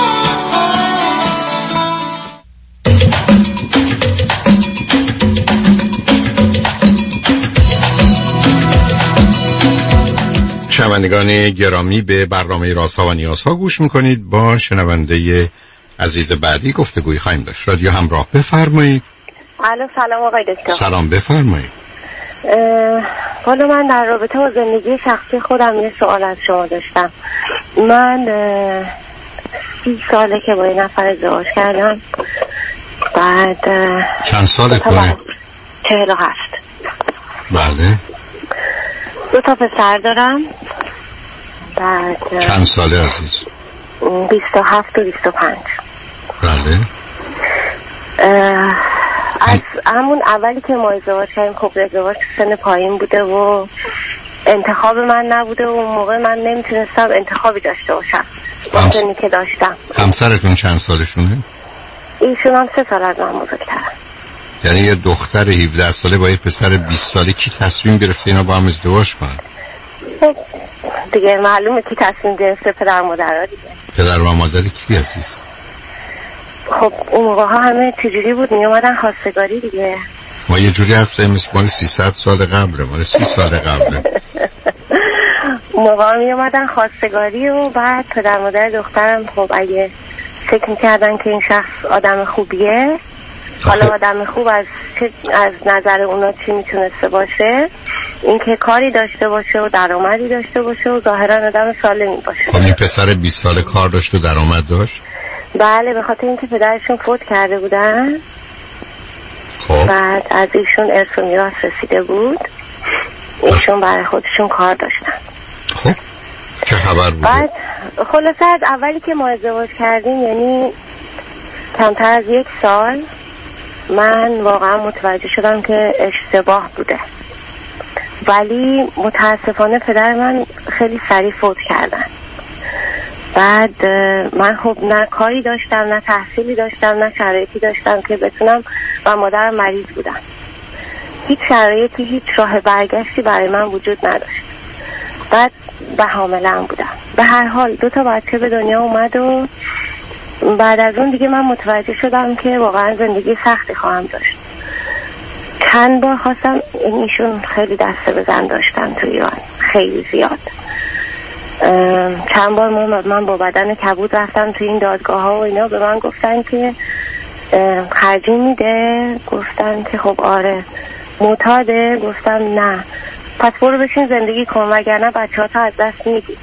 شنوندگان گرامی، به برنامه رازها و نیازها گوش میکنید. با شنونده عزیز بعدی گفتگوی خواهیم داشت. رادیو همراه، بفرمایید. الو، سلام آقای دکتر. سلام، بفرمایید. حالا من در رابطه با زندگی شخصی خودم یه سوال از شما داشتم. من سی ساله که با یه نفر ازدواج کردم. بعد چند سالتونه؟ چهل و هفت. بله. دو تا پسر دارم. بعد چند ساله عزیز؟ بیست و هفت و بیست و پنج. بله. از همون اولی که ما ازدواج کردیم، خب ازدواج سن پایین بوده و انتخاب من نبوده و اون موقع من نمیتونستم انتخابی داشته باشم با سنی که داشتم. همسرتون چند سالشونه؟ ایشون هم سه سال از من بزرگترن. یعنی یه دختر هفده ساله با یه پسر بیست ساله کی تصمیم گرفته اینا با هم ازدواج کنن؟ خب دیگه معلومه کی تصمیم گرفته، پدر مادرها دیگه. پدر و مادر کی عزیز؟ خب اون موقع ها همه چجوری بود؟ می اومدن خواستگاری دیگه. ما یه جوری حرف زدیم مثل مال سیصد سال قبله، مال سی سال قبله. اون موقع می اومدن خواستگاری و بعد پدر مادر دخترم خب اگه فکر میکردن که این شخص آدم خوبیه، حالا آدم خوب از از نظر اونا چی میتونسته باشه؟ اینکه کاری داشته باشه و درآمدی داشته باشه و ظاهرا آدم سالمی باشه. خب این پسر بیست ساله کار داشت و درآمد داشت؟ بله، به خاطر اینکه پدرشون فوت کرده بودن. خب بعد از ایشون ارث و میراث رسیده بود، ایشون برای خودشون کار داشتن. خب چه خبر بوده؟ بعد خلاصه از اولی که ما ازدواج کردیم، یعنی کمتر از یک سال، من واقعا متوجه شدم که اشتباه بوده، ولی متاسفانه پدر من خیلی سریع فوت کردن. بعد من خب نه کاری داشتم، نه تحصیلی داشتم، نه شرایطی داشتم که بتونم، و مادرم مریض بودن. هیچ شرایطی، هیچ راه برگشتی برای من وجود نداشت. بعد به حامله‌ام بودم. به هر حال دو تا بچه به دنیا اومد و بعد از اون دیگه من متوجه شدم که واقعا زندگی سختی خواهم داشت. چند بار خواستم، ایشون خیلی دسته بزن داشتن تو ایران، خیلی زیاد. چند بار من با بدن کبود رفتم تو این دادگاه ها و اینا، به من گفتن که خرجی میده، گفتن که خب آره. معتاده؟ گفتم نه. پس برو بشین زندگی کن وگرنه بچه ها تا از دست میدی.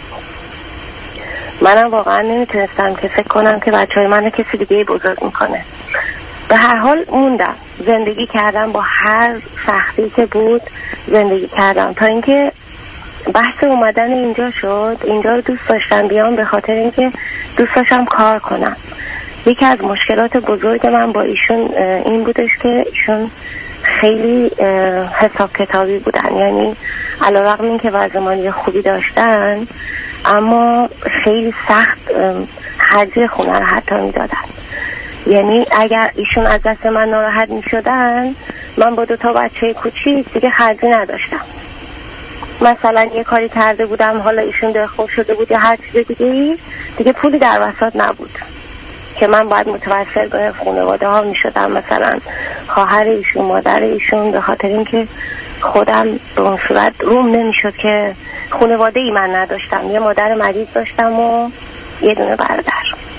منم واقعا نمیتونستم که فکر کنم که بچه های من کسی دیگه بزرگ میکنه. به هر حال موندم، زندگی کردم، با هر سختی که بود زندگی کردم تا اینکه بحث اومدن اینجا شد. اینجا رو دوست داشتم بیام به خاطر اینکه دوست داشتم کار کنم. یکی از مشکلات بزرگ من با ایشون این بودش که ایشون خیلی حساب کتابی بودن، یعنی علیرغم این که وضع مالی خوبی داشتن اما خیلی سخت خرج خونه رو حتی میدادن. یعنی اگر ایشون از دست من ناراحت میشدن، من با دو تا بچه کوچیک دیگه خرجی نداشتم. مثلا یه کاری کرده بودم حالا ایشون دلخور شده بود یا هر چیز دیگه دیگه پولی در وسط نبود که من باید متوسل به خانواده ها می شدم، مثلا خواهر ایشون، مادر ایشون، به خاطر اینکه خودم به اون صورت روم نمی شد که خانواده ای من نداشتم. یه مادر مریض داشتم و یه دونه برادر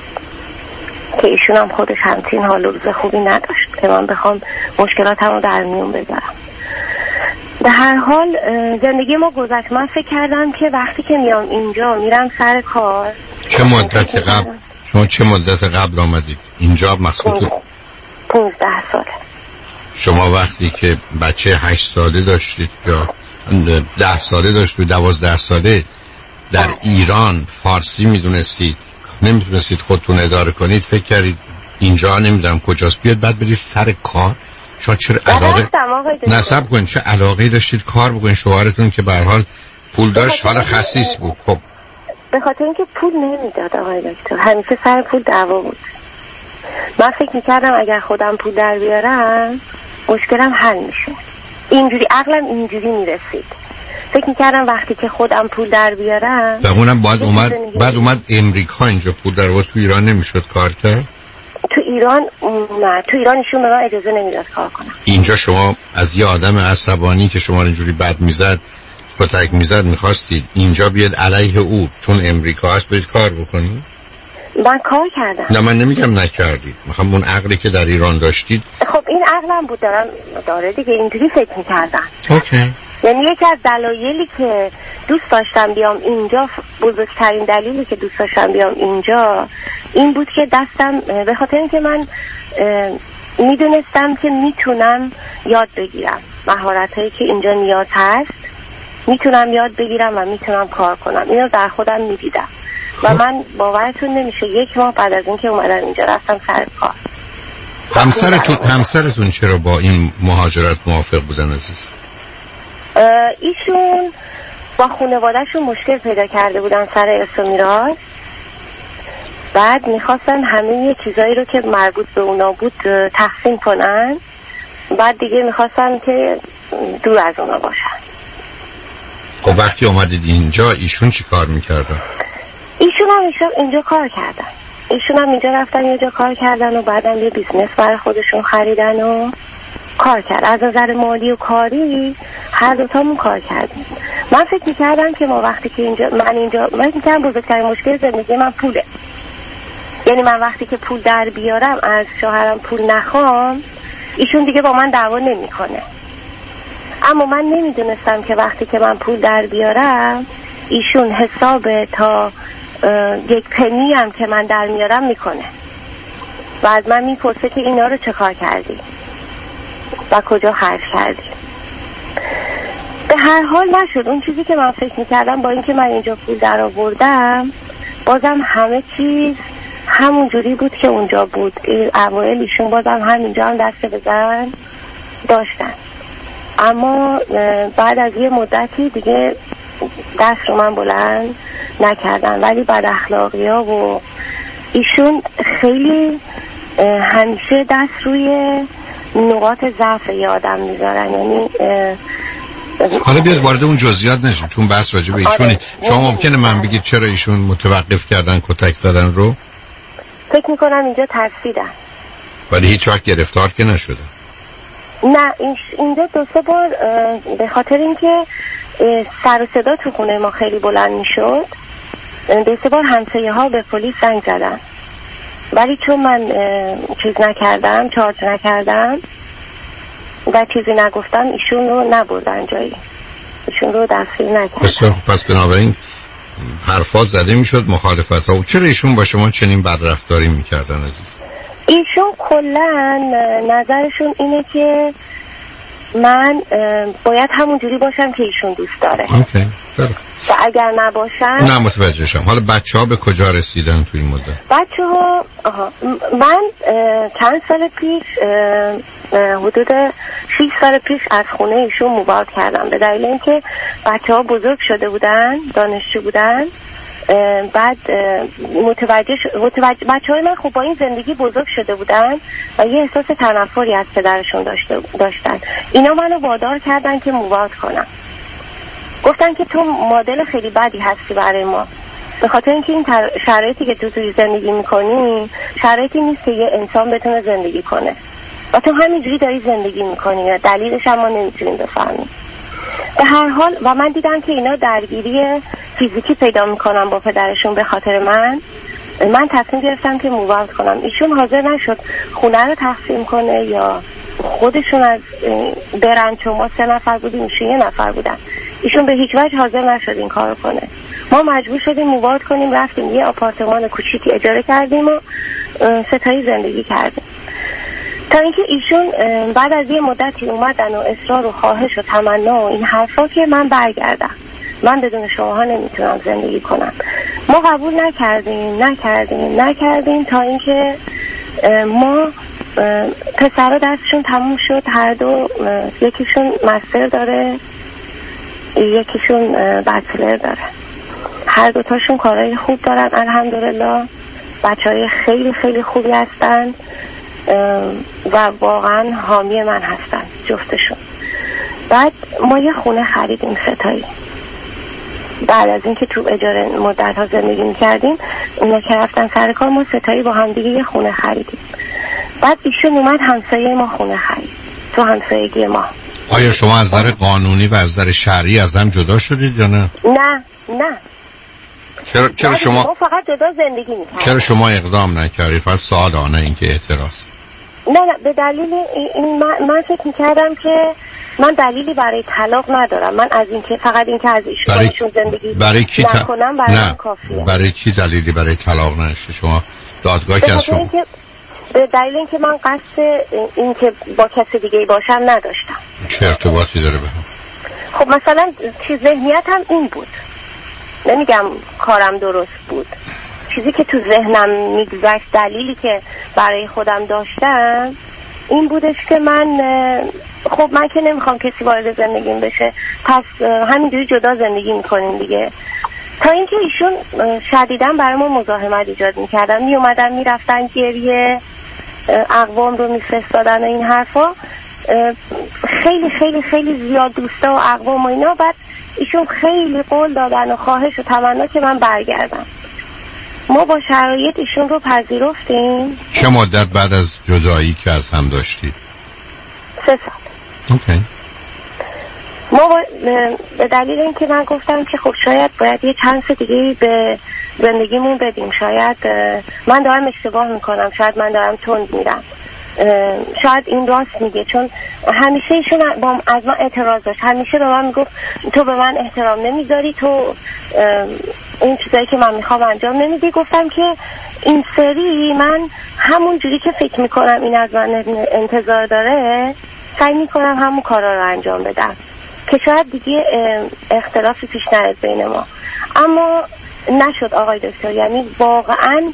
که ایشون هم خودش همچین حال و روز خوبی نداشت که من بخوام مشکلاتم رو در میون بذارم. به هر حال زندگی ما گذشت. من فکر کردم که وقتی که میام اینجا میرم سر کار. چه مدت قبل شما چه مدت قبل آمدید اینجا؟ مقصود پونزده ساله. شما وقتی که بچه هشت ساله داشتید یا ده ساله داشتید، دوازده ساله در ایران فارسی میدونستید، نمیتونستید خودتون اداره کنید، فکر کردید اینجا نمیدونم کجاست بیاد بعد برید سر کار؟ شما چرا علاقه نصب کنید چه علاقه داشتید کار بکنید؟ شوهرتون که به هر حال پول داشت حالا خسیس بود. خب به خاطر اینکه پول نمیداد آقای دکتر، همیشه سر پول دعوا بود. من فکر میکردم اگر خودم پول در بیارم مشکلم حل میشه. اینجوری عقلم اینجوری میرسید. فکر میکردم وقتی که خودم پول در بیارم و اونم باید اومد بعد اومد امریکا اینجا پول در آورد. تو ایران نمیشد کار کرد؟ تو ایران نه، تو ایران ایشون به من اجازه نمیداد کار کنم. اینجا شما از یه آدم عصبانی که شما اینجوری بد میزد کتک میزد میخواستید اینجا بیاد علیه او چون امریکا هست برید کار بکنید؟ من کار کردم. نه من نمیگم نکردید، میخوام اون عقلی که در ایران داشتید. خب این عقلم بود دارم داره دیگه، اینجوری فکر میکردم. اوکی. یعنی یکی از دلایلی که دوست داشتم بیام اینجا، بزرگترین دلیلی که دوست داشتم بیام اینجا این بود که دستم، به خاطر اینکه من میدونستم که میتونم یاد بگیرم مهارتایی که اینجا نیاز هست، میتونم یاد بگیرم و میتونم کار کنم. اینو در خودم میدیدم و من باورتون نمیشه یک ماه بعد از اینکه اومدم اینجا رفتم سر کار. همسرتون همسرتون چرا با این مهاجرت موافق بودن عزیز؟ ایشون با خانواده‌شون مشکل پیدا کرده بودن سر ارث و میراث، بعد میخواستن همه چیزایی رو که مربوط به اونا بود تقسیم کنن، بعد دیگه میخواستن که دور از اونا باشن. خب وقتی اومدید اینجا ایشون چی کار میکردن؟ ایشون هم ایشون اینجا کار کردن. ایشون هم اینجا رفتن یه جا کار کردن و بعدم یه بیزنس برای خودشون خریدن و کار کرد. از نظر مالی و کاری هر دوتامون کار کردیم. من فکر میکردم که ما وقتی که اینجا من اینجا من فکر میکردم بزرگترین مشکل زندگی من پوله. یعنی من وقتی که پول در بیارم از شوهرم پول نخوام ایشون دیگه با من دعوا نمیکنه. اما من نمیدونستم که وقتی که من پول در بیارم ایشون حساب تا یک پنی هم که من در میارم میکنه و از من میپرسه که اینا رو چه کار کردی و کجا خرج کردی. به هر حال نشد اون چیزی که من فکر میکردم. با اینکه من اینجا پول در آوردم بازم همه چیز همون جوری بود که اونجا بود. اوایل ایشون بازم همینجا هم دست بزن داشتن، اما بعد از یه مدتی دیگه دست رو من بلند نکردن. ولی بد اخلاقی ها و ایشون خیلی همیشه دست روی نقاط ضعف آدم میذارن. یعنی حالا بیاد وارد اون جزئیات نشیم چون بحث راجع به ایشونه. شما ممکنه من بگید چرا ایشون متوقف کردن کتک زدن رو؟ فکر میکنم اینجا ترسیدن. ولی هیچ وقت گرفتار که نشده؟ نه اینجا دو سه بار به خاطر اینکه سر و صدا تو خونه ما خیلی بلند میشد دو سه بار همسایه ها به پلیس زنگ زدن، ولی چون من چیز نکردم چارج نکردم و چیزی نگفتم ایشون رو نبردن جایی، ایشون رو دستگیر نکردن. پس بنابراین حرفا زده میشد مخالفت ها. و چرا ایشون با شما چنین بدرفتاری میکردن عزیز؟ ایشون کلا نظرشون اینه که من باید همون جوری باشم که ایشون دوست داره. اوکی. و اگر نباشم نه متوجه شم. حالا بچه ها به کجا رسیدن توی این مدت؟ بچه ها من چند سال پیش حدود شش سال پیش از خونه ایشون موبایل کردم به دلیل اینکه بچه ها بزرگ شده بودن، دانشجو بودن. بعد متوجه, متوجه بچه های من خب با این زندگی بزرگ شده بودن و یه احساس تنفری از پدرشون داشته داشتن. اینا منو وادار کردن که موبایل کنم گفتن که تو مدل خیلی بدی هستی برای ما، به خاطر اینکه این شرایطی که تو توی زندگی میکنی شرایطی نیست که یه انسان بتونه زندگی کنه و تو همینجوری داری زندگی میکنی و دلیلش هم ما نمیتونیم بفهمیم. به هر حال و من دیدم که اینا درگیری فیزیکی پیدا میکنن با پدرشون به خاطر من. من تصمیم گرفتم که موو کنم. ایشون حاضر نشد خونه رو تقسیم کنه یا خودشون از برن، چون ما سه نفر بودیم ایشون یه نفر بودن. ایشون به هیچ وجه حاضر نشد این کارو کنه. ما مجبور شدیم موو کنیم، رفتیم یه آپارتمان کوچیکی اجاره کردیم و ستایی زندگی کردیم تا اینکه ایشون بعد از یه مدتی اومدن و اصرار و خواهش و تمنا و این حرفا که من برگردم، من بدون شماها نمیتونم زندگی کنم. ما قبول نکردیم نکردیم نکردیم تا اینکه ما پسرها دستشون تموم شد، هر دو یکیشون مستر داره یکیشون بچلر داره، هر دوتاشون کارهای خوب دارن الحمدلله، بچه های خیلی خیلی خوبی هستن و واقعا حامی من هستن جفتشون. بعد ما یه خونه خریدیم ستایی، بعد از اینکه تو اجاره مدت ها زندگی میکردیم اونا که رفتن سر کار ما ستایی با هم دیگه یه خونه خریدیم. بعد ایشون اومد همسایه ما خونه خرید تو همسایگی ما. آیا شما از نظر قانونی و از نظر شرعی از هم جدا شدید یا نه؟ نه نه. چرا چرا شما ما فقط جدا زندگی می‌کردیم. چرا شما اقدام نکردید؟ فقط سوالانه این که اعتراض. نه نه به دلیل این من, من فکر می‌کردم که من دلیلی برای طلاق ندارم. من از اینکه فقط اینکه از ایشون برای... زندگی برای کی تا... نکنم برای من کافیه. برای کی دلیلی برای طلاق نشه؟ شما دادگاهی که از شما به دلیل اینکه من قصد اینکه با کسی دیگه باشم نداشتم. چه ارتباطی داره به هم؟ خب مثلا چیز ذهنیتم این بود، نمیگم کارم درست بود، چیزی که تو ذهنم میگذشت دلیلی که برای خودم داشتم این بودش که من خب من که نمیخوام کسی وارد زندگیم بشه، پس همینجوری جدا زندگی میکنیم دیگه. تا اینکه ایشون شدیداً برای ما مزاحمت ایجاد میکردن، میومدن میرفتن گریه اقوام رو میفرستادن و این حرفا، خیلی خیلی خیلی زیاد دوستا و اقوام و اینا. بعد ایشون خیلی قول دادن و خواهش و تمنا که من برگردم. ما با شرایط ایشون رو پذیرفتیم. چه مدت بعد از جدایی که از هم داشتید؟ سه سال. اوکی. ما با... به دلیل اینکه من گفتم که خب شاید باید یه چانس دیگه به زندگیمون بدیم، شاید من دارم اشتباه میکنم، شاید من دارم تند میرم، شاید این راست میگه، چون همیشه ایشون با از من اعتراض داشت، همیشه به من میگفت تو به من احترام نمیذاری، تو این چیزایی که من میخوام انجام نمیدی. گفتم که این سری من همون جوری که فکر میکنم این از من انتظار داره سعی میکنم همون کارا رو انجام بدم که شاید دیگه اختلافی پیش نیاد بین ما. اما نشد آقای دکتر، یعنی واقعا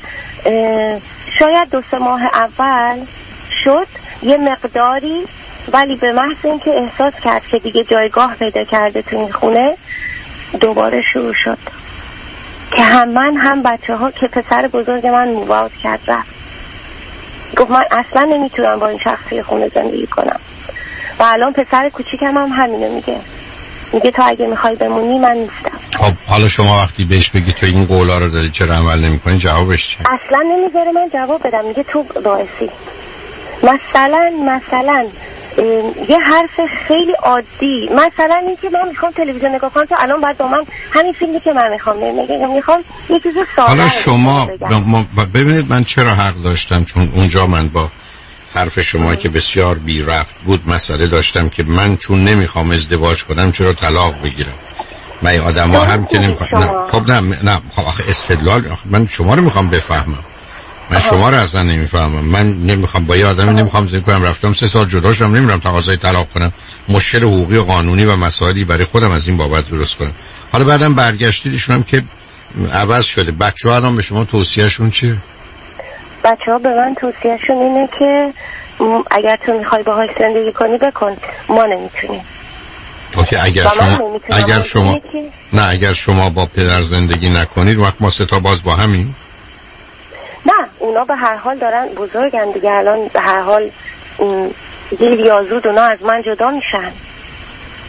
شاید دو سه ماه اول شد یه مقداری، ولی به محض اینکه احساس کرد که دیگه جایگاه پیدا کرده تو این خونه دوباره شروع شد که هم من هم بچه ها که پسر بزرگ من مواد کرد رفت، گفت من اصلا نمیتونم با این شخصی خونه زندگی کنم. و الان پسر کوچیکم هم همینو میگه، میگه تو اگه میخوای بمونی من نیستم. خب حالا شما وقتی بهش بگی تو این قولا رو داری چرا عمل نمی‌کنی جوابش چیه؟ اصلا نمیذاره من جواب بدم، میگه تو باعثی. مثلا مثلا یه حرف خیلی عادی، مثلا اینکه من میخوام تلویزیون نگاه کنم، تو الان باید با من همین فیلمی که من میخوام نمیگم، میخوام یه چیز ساده. حالا شما ببینید من چرا حق داشتم، چون اونجا من با حرف شما که بسیار بی ربط بود مسئله داشتم که من چون نمیخوام ازدواج کنم چرا طلاق بگیرم. من آدم ها هم که نمیخوام. نه خب نه نه خب آخه استدلال من شما رو میخوام بفهمم، من شما رو اصلا نمیفهمم. من نمیخوام با یه آدمی نمیخوام زندگی کنم، رفتم سه سال جدا شدم، نمیرم تقاضای طلاق کنم، مشکل حقوقی و قانونی و مسائلی برای خودم از این بابت درست کنم. حالا بعدم برگشتید ایشون هم که عوض شده. بچه‌ها الان به شما توصیه‌شون چیه؟ بچه‌ها به من توصیه‌شون اینه که اگر تو میخوای باهاش زندگی کنی بکن، ما نمیتونیم. اوکی اگر شما اگر شما نه اگر شما با پدر زندگی نکنید وقت ما سه تا باز با همین؟ نه اونا به هر حال دارن بزرگن دیگه، الان به هر حال دیر یا زود اونا از من جدا میشن.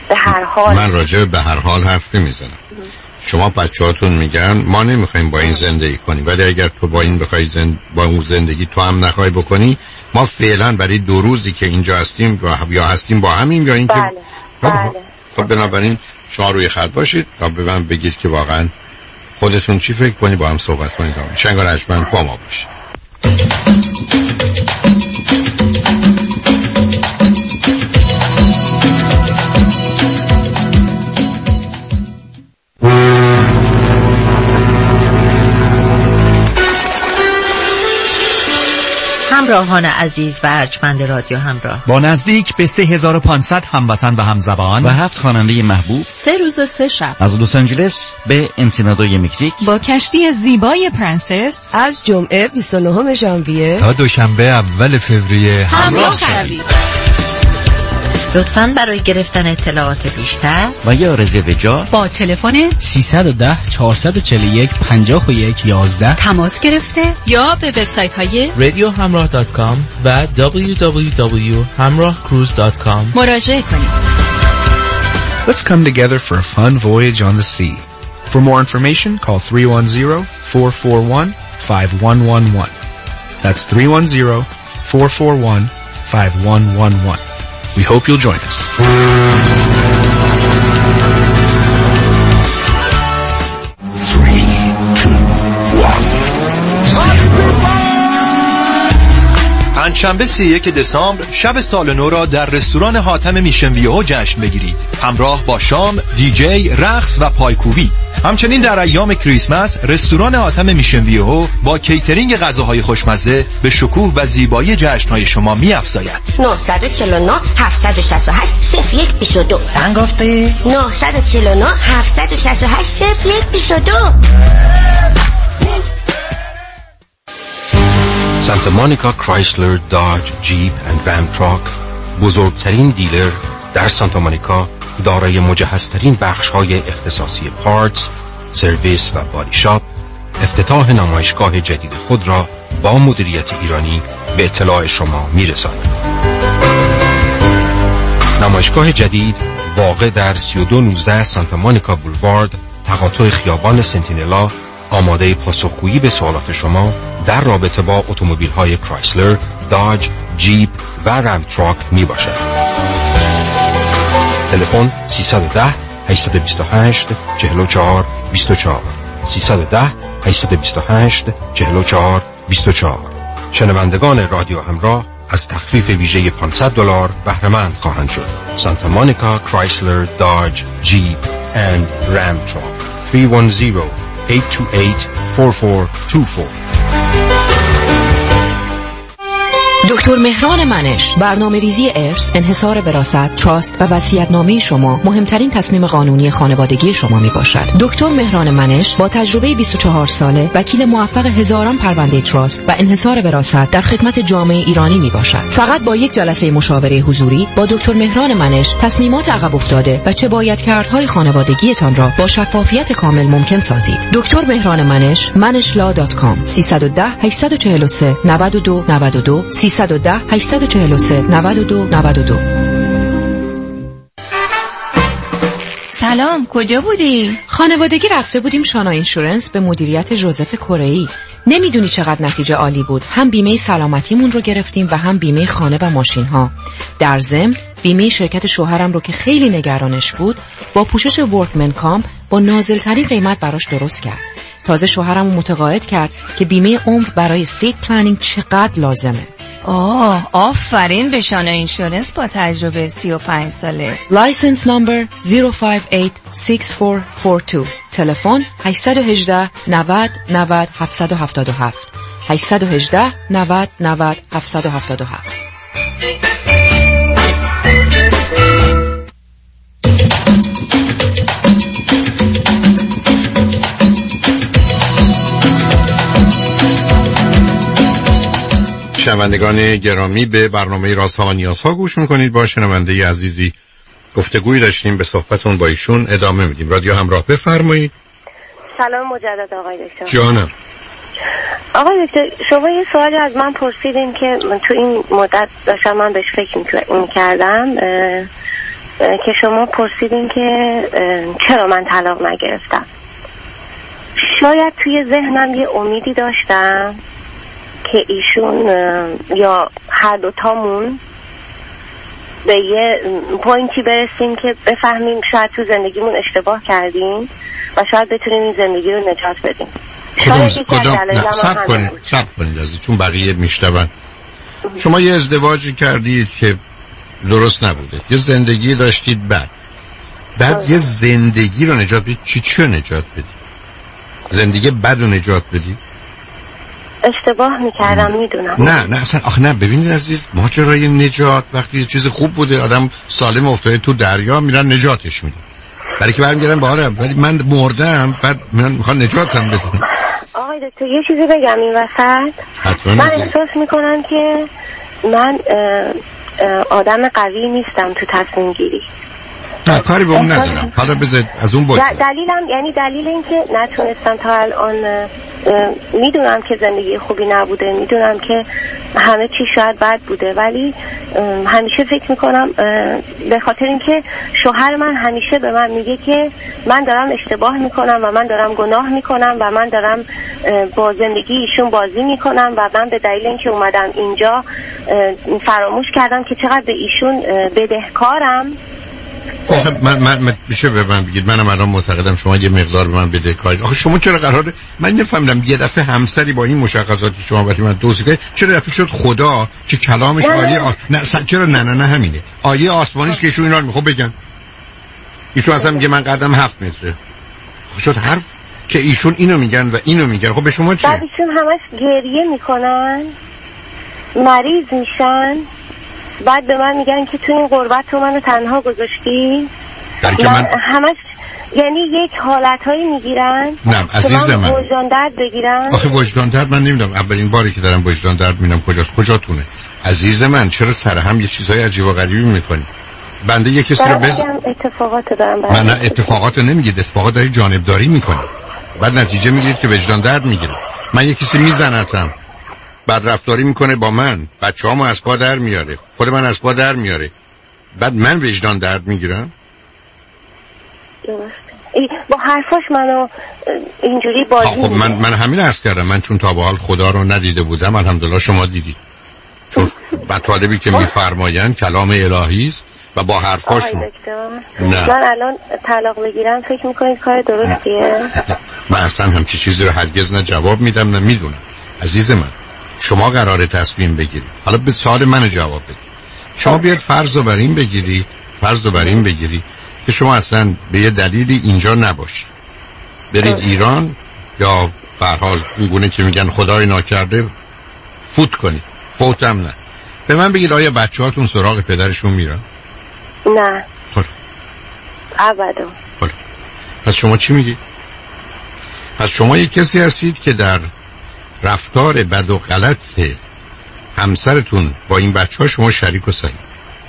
به هر حال. من راجع به هر حال حرف نمیزنم. شما بچه‌هاتون میگن ما نمیخوایم با این زندگی کنیم، ولی اگر تو با این بخوای زند... با اون زندگی تو هم نخوای بکنی، ما فعلا برای دو روزی که اینجا هستیم یا هستیم با همین یا اینکه بله. خب بله. خب بنابراین شما روی خط باشید تا به من بگید که واقعا خودتون چی فکر کنید، با هم صحبت کنید. شنگ رجمن با ما باشید. همراهان عزیز و ارجمند رادیو همراه، با نزدیک به سه هزار و پانصد هموطن و همزبان و هفت خواننده محبوب، سه روز و سه شب، از لس آنجلس به انسینادوی مکزیک، با کشتی زیبای پرنسس از جمعه بیست و نهم ژانویه تا دوشنبه اول فوریه همراه شوید. لطفاً برای گرفتن اطلاعات بیشتر و یا رزرو جا با تلفن سیصد و ده چهارصد و چهل و یک پنجاه و یک یازده تماس گرفته یا به وبسایت های رادیو همراه دات کام و دبلیو دبلیو دبلیو دات همراه کروز دات کام مراجعه کنید. Let's come together for a fun voyage on the sea. For more information, call three one zero, four four one, five one one one. That's three one zero, four four one, five one one one. We hope you'll join us. Three, two, one, zero. پنجشنبه سی و یک دسامبر شب سال نو را در رستوران حاتم میشن ویو جشن بگیرید، همراه با شام، دیجی، رقص و پایکوبی. همچنین در ایام کریسمس رستوران حاتم میشن ویو با کیترینگ غذاهای خوشمزه به شکوه و زیبایی جشن‌های شما می‌افزاید. نه چهار نه هفت شش هشت صفر یک دو دو چند گفتی؟ نه چهار نه هفت شش هشت صفر یک دو دو. سانتا مونیکا کرایسلر، داج، جیپ اند رام تراک، بزرگترین دیلر در سانتا مونیکا، دارای مجهزترین بخش‌های اختصاصی پارتس، سرویس و بادی شاپ، افتتاح نمایشگاه جدید خود را با مدیریت ایرانی به اطلاع شما می‌رساند. نمایشگاه جدید واقع در سی و دو نوزده سانتا مونیکا بولوارد، تقاطع خیابان سنتینلا، آماده پاسخگویی به سوالات شما در رابطه با اتومبیل‌های کرایسلر، داج، جیپ و رام تراک می باشد. تلفن سیصد و ده هشتصد و بیست و هشت چهل و چهار بیست و چهار سیصد و ده هشتصد و بیست و هشت چهل و چهار بیست و چهار. شنوندگان رادیو همراه از تخفیف ویژه پانصد دلار بهره مند خواهند شد. سانتا مونیکا کرایسلر، داج، جیپ اند رام تراک. سه یک صفر هشت دو هشت چهار چهار دو چهار. دکتر مهران منش، برنامه ریزی ارث، انحصار وراثت، تراست و وصیت‌نامه شما مهمترین تصمیم قانونی خانوادگی شما می باشد. دکتر مهران منش با تجربه بیست و چهار ساله، وکیل موفق هزاران پرونده تراست و انحصار وراثت در خدمت جامعه ایرانی می باشد. فقط با یک جلسه مشاوره حضوری با دکتر مهران منش تصمیمات عقب افتاده و چه باید کردهای خانوادگیتان را با شفافیت کامل ممکن سازید. دکتر مهران منش، منش لا دات کام. سیصد و ده هشتصد و چهل و سه نود و دو نود و دو سیصد و ده هشتصد و چهل و سه نود و دو نود و دو. سلام، کجا بودی؟ خانوادگی رفته بودیم شانا اینشورنس به مدیریت ژوزف کره‌ای. نمیدونی چقدر نتیجه عالی بود. هم بیمه سلامتیمون رو گرفتیم و هم بیمه خانه و ماشین ها. در ضمن بیمه شرکت شوهرم رو که خیلی نگرانش بود با پوشش ورکمن کام با نازل‌ترین قیمت براش درست کرد. تازه شوهرم رو متقاعد کرد که بیمه عمر برای استیت پلنینگ چقدر لازمه. آه، آفرین به شانا اینشورنس با تجربه سی و پنج ساله. لایسنس نمبر صفر پنج هشت شش چهار چهار دو. تلفن هشت یک هشت نود نود هفت هفت هفت هشت یک هشت نود نود هفت هفت هفت. شنوندگان گرامی، به برنامه رازها و نیازها گوش میکنید. با شنونده عزیزی گفتگوی داشتیم، به صحبتون با ایشون ادامه میدیم. رادیو همراه، بفرمایید. سلام مجدد آقای دکتر. جانم. آقای دکتر، شما یه سوالی از من پرسیدین که تو این مدت داشتم من بهش فکر میکردم. که شما پرسیدین که چرا من طلاق نگرفتم. شاید توی ذهنم یه امیدی داشتم که ایشون یا هر دوتامون به یه پوینتی برسیم که بفهمیم شاید تو زندگیمون اشتباه کردیم و شاید بتونیم این زندگی رو نجات بدیم. کدوم کدوم نه صبر کنید صبر کنید عزیز، چون بقیه میشنون. شما یه ازدواجی کردید که درست نبوده، یه زندگی داشتید بعد بعد یه زندگی رو نجات بدید. چی چی رو نجات بدید؟ زندگی بد رو نجات بدید؟ اشتباه میکردم میدونم. نه نه اصلا آخه نه ببینید عزیز، ماجرای نجات وقتی یه چیز خوب بوده آدم سالم افتاده تو دریا میرن نجاتش میدن، برای که برمیگردن به حالم، ولی من مردم بعد من میخوام نجاتم بدم. آقای دکتر یه چیزی بگم این وسط. من احساس میکنم که من اه، اه، آدم قوی نیستم تو تصمیم گیری. نه کاری به اون ندارم، حالا بذارید از اون بود. دلیلم یعنی دلیل این که نتونستم تا الان، میدونم که زندگی خوبی نبوده، میدونم که همه چی شاید بد بوده، ولی همیشه فکر میکنم به خاطر اینکه شوهر من همیشه به من میگه که من دارم اشتباه میکنم و من دارم گناه میکنم و من دارم با زندگی ایشون بازی میکنم و من به دلیل اینکه اومدم اینجا فراموش کردم که چقدر به ایشون بدهکارم. آخه من من, من میشه به من بگید منم الان معتقدم شما یه مقدار به من بدهکارید. آخه شما چرا قراره، من نفهمیدم یه دفعه همسری با این مشخصاتی شما برای من دوست کرد، چرا دفعه شد خدا که کلامش آیه آس... نه س... چرا نه نه نه همینه آیه آسمانی است که ایشون اینا رو میخواد بگن. ایشون اصلا میگه من قدم هفت متره، شد حرف که ایشون اینو میگن و اینو میگن. خب به شما چه؟ بعد ایشون همش گریه میکنن، مریض میشن، بعد به من میگن که تو این غربت تو منو تنها گذاشتی. من, من همش یعنی یک حالتهایی میگیرن نه عزیز من وجدان درد بگیرن. آخه وجدان درد من نمیدونم، اولین باری که دارم وجدان درد میبینم کجاست، کجاتونه عزیز من؟ چرا سر هم یه چیزهای عجیب و غریبی میکنی؟ بنده یه کسی رو بز اتفاقات دارم من نه اتفاقات نمیگید، اتفاقات داری جانبداری میکنی، بعد نتیجه میگیرید که وجدان درد میگیره. من یه کسی میزنتم بعد رفتاری میکنه با من، بچه‌هامو از پا در میاره، خود من از پا در میاره، بعد من وجدان درد میگیرم. با حرفاش منو اینجوری بازی خب من من همین عرض کردم، من چون تا به حال خدا رو ندیده بودم، الحمدلله شما دیدید، چون مطالبی که میفرمایند کلام الهی است و با حرفاش نه من الان طلاق بگیرم فکر میکنید کار درستیه؟ من اصلا همچی چیزی رو هرگز نه جواب میدم نه میدونم. عزیز من شما قراره تصمیم بگیرید، حالا به سوال من جواب بدید. شما بیاید فرض رو بر این بگیرید، فرض رو بر این بگیرید که شما اصلا به یه دلیلی اینجا نباشید، برید ایران یا به هر حال این گونه که میگن خدای ناکرده فوت کنید، فوتم نه. به من بگید آیا بچه‌هاتون سراغ پدرشون میرن؟ نه. خب ابدا. خب پس شما چی میگید؟ پس شما یک کسی هستید که در رفتار بد و غلط همسرتون با این بچه ها شما شریک و سعی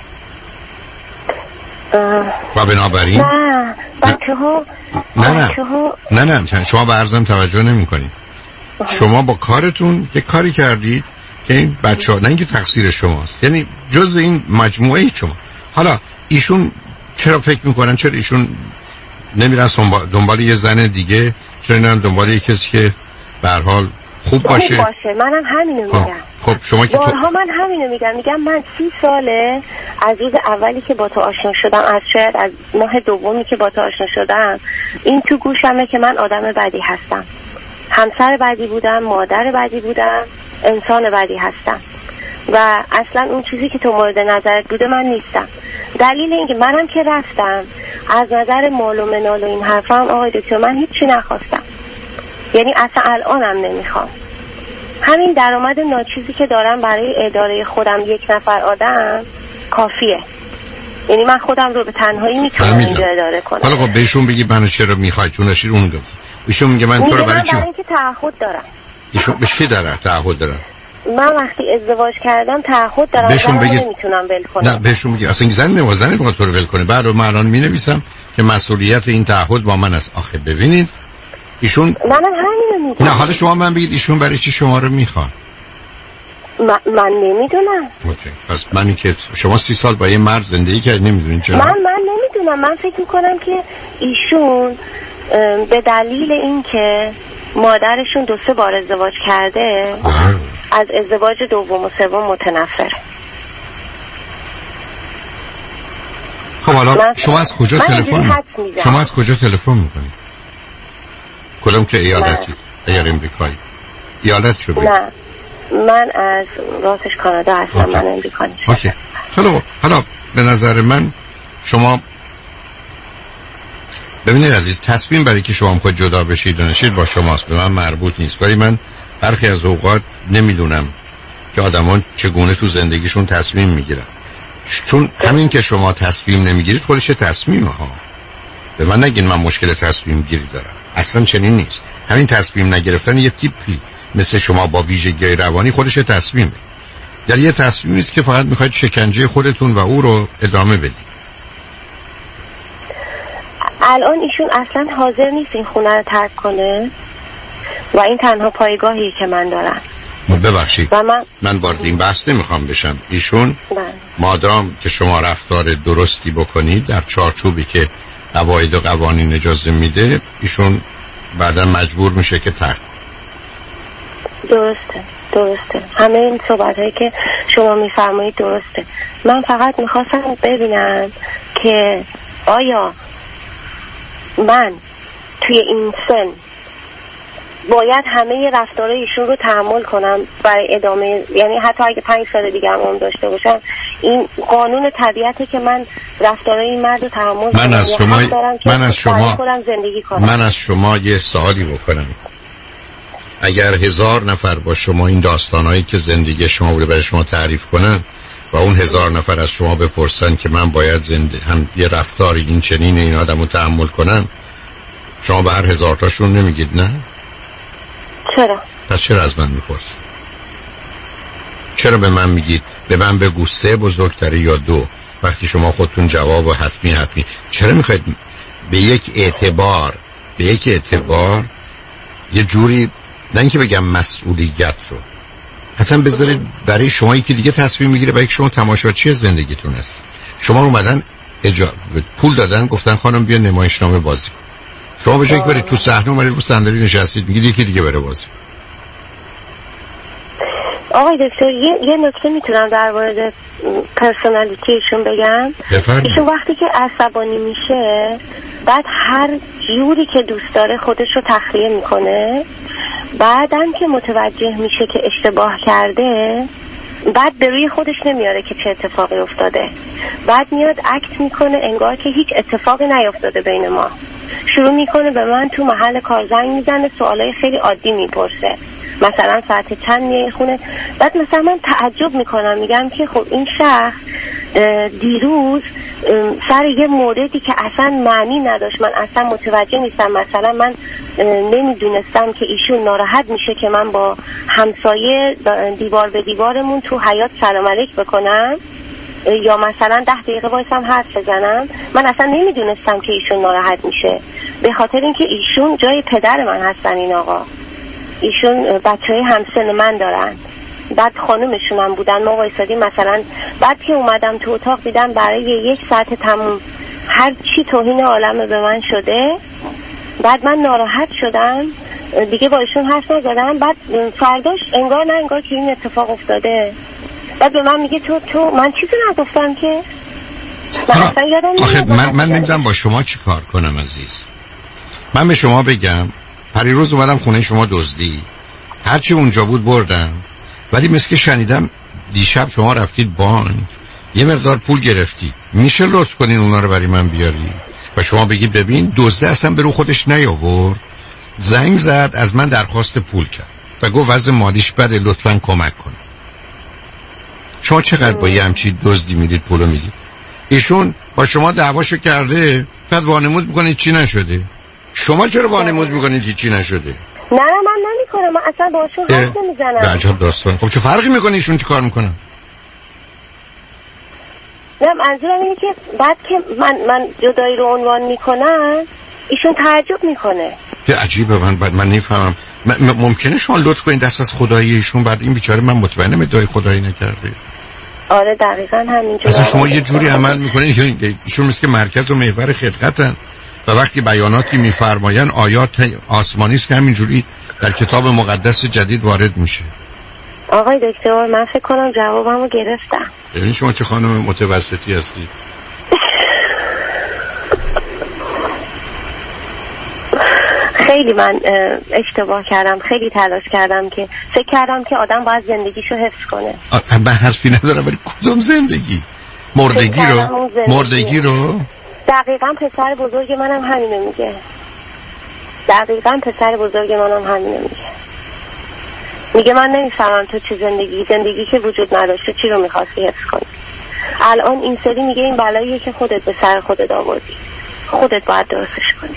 و بنابراین نه بچه ها نه نه نه نه, نه. شما به عرضم توجه نمی کنید. شما با کارتون یک کاری کردید که این بچه ها، نه اینکه تقصیر شماست، یعنی جز این مجموعه شما. حالا ایشون چرا فکر میکنن، چرا ایشون نمیرن دنبال یه زن دیگه، چرا نمیرن دنبال یه کسی که به هر حال خوب باشه؟ خوب باشه. منم همینو میگم. خب شما که بارها من همینو میگم، میگم من سی ساله از روز اولی که با تو آشنا شدم، از شاید از ماه دومی که با تو آشنا شدم، این تو گوشمه که من آدم بدی هستم، همسر بدی بودم، مادر بدی بودم، انسان بدی هستم و اصلا اون چیزی که تو مورد نظرت بوده من نیستم. دلیل اینکه منم که رفتم از نظر مال و منال و این حرفا هم آقای دکتر من هیچی نخواستم، یعنی اصلا الانم نمیخوام. همین درآمد ناچیزی که دارم برای اداره خودم یک نفر آدم کافیه، یعنی من خودم رو به تنهایی میتونم اینجا اداره کنم. حالا خب بهشون بگی منو چرا میخوای، چون داشتید اون گفت ایشون میگه من تو رو برای چی؟ من برای اینکه تعهد دارم. ایشون به چی داره تعهد دارم؟ من وقتی ازدواج کردم تعهد دارم، بهشون بگید نمیتونم ول کنم. نه بهشون بگی اصلا زن نوازنه بخواد تو رو ول کنه. بعد من الان مینویسم که مسئولیت این تعهد با من است. آخه ببینید ایشون منم همینو میگم. نه حالا شما من بگید ایشون برای چی شما رو میخوان؟ من, من نمیدونم. اوکی. پس منی که شما سی سال با یه مرد زندگی کردید نمیدونین چرا؟ من من نمیدونم. من فکر میکنم که ایشون به دلیل اینکه مادرشون دو سه بار ازدواج کرده آه. از ازدواج دوم و سوم متنفره. خب حالا شما از کجا تلفن شما از کجا تلفن میکنید؟ کدوم که ایالتی؟ اگر امریکایی ایالت شو بگید. نه من از راستش کانادا هستم. اوکی. من امریکایی شدم. اوکی. حالا حالا به نظر من شما ببینید عزیز، تصمیم برای که شما خود جدا بشید و نشید با شماست، به من مربوط نیست. ولی من برخی از اوقات نمیدونم که آدمان چگونه تو زندگیشون تصمیم میگیرن، چون همین که شما تصمیم نمیگیرید خودش تصمیمه ها. به من نگین من مشکل تصمیم گیری دارم، اصلا چنین نیست. همین تصمیم نگرفتن یه تیپی مثل شما با ویژگی روانی خودش تصمیمه. در یه تصمیمی است که فقط میخواید شکنجه خودتون و او رو ادامه بدید. الان ایشون اصلا حاضر نیست این خونه رو ترک کنه و این تنها پایگاهی که من دارم. ببخشید و من من وارد این بحث نمیخوام بشم. ایشون بله. مادام که شما رفتار درستی بکنید در چارچوبی که قواعد و قوانین اجازه میده، ایشون بعدا مجبور میشه که ترک. درسته درسته همه این صحبت هایی که شما میفرمایید درسته. من فقط میخواستم ببینم که آیا من توی این سن باید همه رفتارهای ایشون رو تحمل کنم برای ادامه، یعنی حتی اگه پنج سال دیگه هم عمر داشته باشم، این قانون طبیعته که من رفتارهای این مرد رو تحمل من از شما من از شما زندگی کنم. من از شما یه سوالی بکنم. اگر هزار نفر با شما این داستانهایی که زندگی شما بوده برای شما تعریف کنن و اون هزار نفر از شما بپرسن که من باید زنده هم یه رفتاری این چنین این آدمو تحمل کنم، شما به هر هزار تاشون نمیگید نه؟ چرا؟ پس چرا از من میپرسید؟ چرا به من میگید به من بگو سه بزرگتره یا دو، وقتی شما خودتون جواب و حتمی حتمی؟ چرا میخواید به یک اعتبار به یک اعتبار یه جوری نه اینکه بگم مسئولیت رو اصلا بذارید برای شما یکی دیگه تصمیم میگیره، برای که شما تماشاچی زندگیتون هست. شما رو اومدن اجازه پول دادن گفتن خانم بیا نمایشنامه بازی کن، شما به جای که برید تو صحنه اومدید رو صندلی نشستید میگید یکی دیگه بره بازی کن. آقای دکتر یه, یه نکته میتونم در مورد پرسونالیتیشون بگم؟ بفرمایید. ایشون وقتی که عصبانی میشه بعد هر جوری که دوست داره خودش رو تخلیه میکنه، بعدم که متوجه میشه که اشتباه کرده بعد به روی خودش نمیاره که چه اتفاقی افتاده، بعد میاد اکت میکنه انگار که هیچ اتفاقی نیفتاده بین ما، شروع میکنه به من تو محل کار زنگ میزنه، سوالای خیلی عادی میپرسه، مثلا ساعت چند میای خونه، بعد مثلا من تعجب میکنم میگم که خب این شخص دیروز سر یه موردی که اصلا معنی نداشت، من اصلا متوجه نیستم، مثلا من نمیدونستم که ایشون ناراحت میشه که من با همسایه دیوار به دیوارمون تو حیاط سلام علیک بکنم یا مثلا ده دقیقه وایسم حرف بزنم، من اصلا نمیدونستم که ایشون ناراحت میشه، به خاطر اینکه ایشون جای پدر من هستن. این آقا ایشون بچهای همسن من دارن، بعد خانومشون هم بودن، ما وایسادیم مثلا، بعد که اومدم تو اتاق دیدم برای یک ساعت تموم هر چی توهین عالم به من شده، بعد من ناراحت شدم دیگه با ایشون حرف نزدم، بعد فرداش انگار نه انگار که این اتفاق افتاده، بعد به من میگه تو تو من چیزی نگفتم که من یادم آخه من من نمیدونم با شما چی کار کنم عزیز. من به شما بگم پریروز اومدم خونه شما دزدی، هرچی اونجا بود بردم، ولی مثل که شنیدم دیشب شما رفتید بانک یه مقدار پول گرفتید، میشه لطف کنین اونا رو برای من بیاری؟ و شما بگید ببین دزده اصلا به رو خودش نیاورد، زنگ زد از من درخواست پول کرد و گفت وضع مالیش بده لطفاً کمک کن. شما چقدر با یه همچی دزدی میدید پولو میدید؟ ایشون با شما دعواشو کرده بعد وانمود میکنید چی نشده. شما چرا وانمود میکنید چی نشده؟ نه نه من نمیکنم، من اصلا باشون حرف نمیزنم. به عجب داستان. خب چه فرقی میکنه ایشون چی کار میکنن؟ نه منظورم اینه که بعد که من من جدایی رو عنوان میکنم ایشون تعجب میکنه. یه عجیبه. من بعد من نمیفهمم م- ممکنه شما لطف کنید دست از خدایی ایشون، بعد این بیچاره من مطمئنم ادعای خدایی نکرده. آره دقیقاً همینجوری. اصلا شما یه جوری عمل میکنید که ایشون مثل که مرکز و محور خلقتن و وقتی بیاناتی میفرماین آیات آسمانی است که همینجوری در کتاب مقدس جدید وارد میشه. آقای دکتر من فکر کنم جوابمو گرفتم. یعنی شما چه خانم متوسطی هستی؟ خیلی من اشتباه کردم، خیلی تلاش کردم که فکر کردم که آدم باید زندگیشو حفظ کنه. من حرفی ندارم ولی کدوم زندگی؟ مردگی رو؟ مردگی رو؟ دقیقاً پسر بزرگ منم همینو میگه. دقیقاً پسر بزرگ منم همینو میگه. میگه من نمیفهمم تو چه زندگی زندگی که وجود نداشته چی رو میخواستی حفظ کنی. الان این سری میگه این بلاییه که خودت به سر خودت آوردی، خودت باید درستش کنی.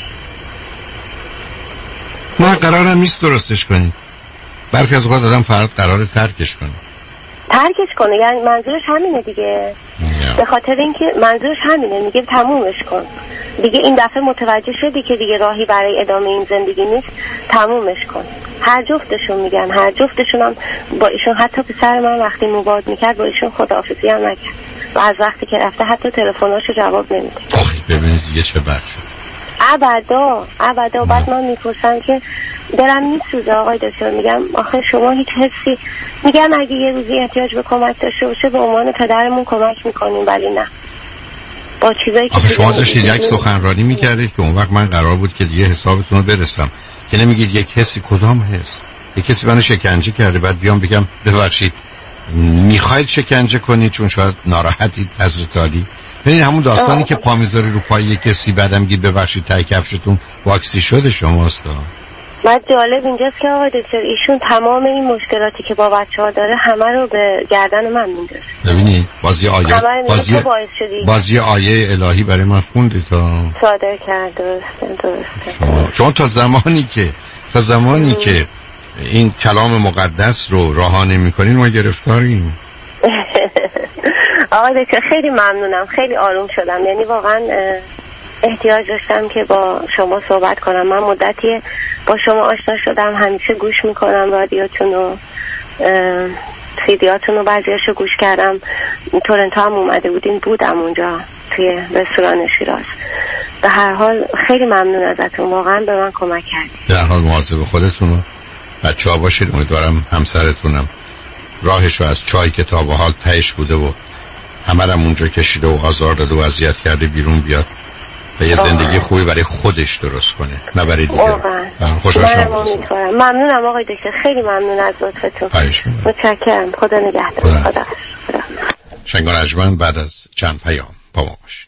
نه قرارم نیست درستش کنی. برخی از اوقات آدم فرد قراره ترکش کنه. ترکش کنه یعنی منظورش همینه دیگه. yeah. به خاطر اینکه منظورش همینه، میگه تمومش کن دیگه. این دفعه متوجه شدی که دیگه راهی برای ادامه این زندگی نیست، تمومش کن. هر جفتشون میگن، هر جفتشون هم با ایشون، حتی پسر من وقتی مباد میکرد با ایشون خداحافظی هم نکرد و از وقتی که رفته حتی تلفناشو جواب نمیده. آخه ببینید دیگه چه بد شد. ابدا ابدا. بعد من میپرسم که دلم میسوزه آقای دکتر، میگم آخه شما هیچ حسی، میگم اگه یه روزی احتیاج به کمک داشته باشه به عنوان پدرمون کمک میکنیم، ولی نه با چیزایی که شما داشتید یک سخنرانی میکردید که اون وقت من قرار بود که دیگه حسابتون رو برسم، که نمیگید یک حسی. کدام حس؟ یک کسی منو شکنجه کرده بعد بیام بگم ببخشید میخواید شکنجه کنید چون شاید ناراحتید حضرت عالی؟ ببین همون داستانی آه. که پا میذاری رو پای یک کسی بعدم گید ببخشید تای کفشتون واکسی شده شماست. بعد جالب اینجاست که آقای دکتر ایشون تمام این مشکلاتی که با بچه‌ها داره همه رو به گردن من میندازه. ببینید بازی آیه بازی بازی آیه الهی برای من خوندی تا صادر کرد. درسته درسته. شما, شما تا زمانی که تا زمانی ام. که این کلام مقدس رو راهانه میکنین ما گرفتاریم. آقای دکتر خیلی ممنونم، خیلی آروم شدم. یعنی واقعا احتیاج داشتم که با شما صحبت کنم. من مدتی با شما آشنا شدم، همیشه گوش میکنم رادیوتون و سیدیاتون و بعضیاشو گوش کردم. تورنتو هم اومده بودین، بودم اونجا توی رستوران شیراز. به هر حال خیلی ممنون ازتون، واقعا به من کمک کردید. در حال مواظب خودتون و بچه‌ها باشید. امیدوارم همسرتونم راهشو از چای که تا به حال تهش بوده و همه رم اونجا کشیده و آزار داده و اذیت کرده بیرون بیاد و یه زندگی خوبی برای خودش درست کنه، نه برای دیگران. خوشحال شدم. ممنونم آقای دکتر، خیلی ممنون از لطفتون. متشکرم. خدا نگهدار. خدا. خدا. شنگان اجمن بعد از چند پیام با ما باشید.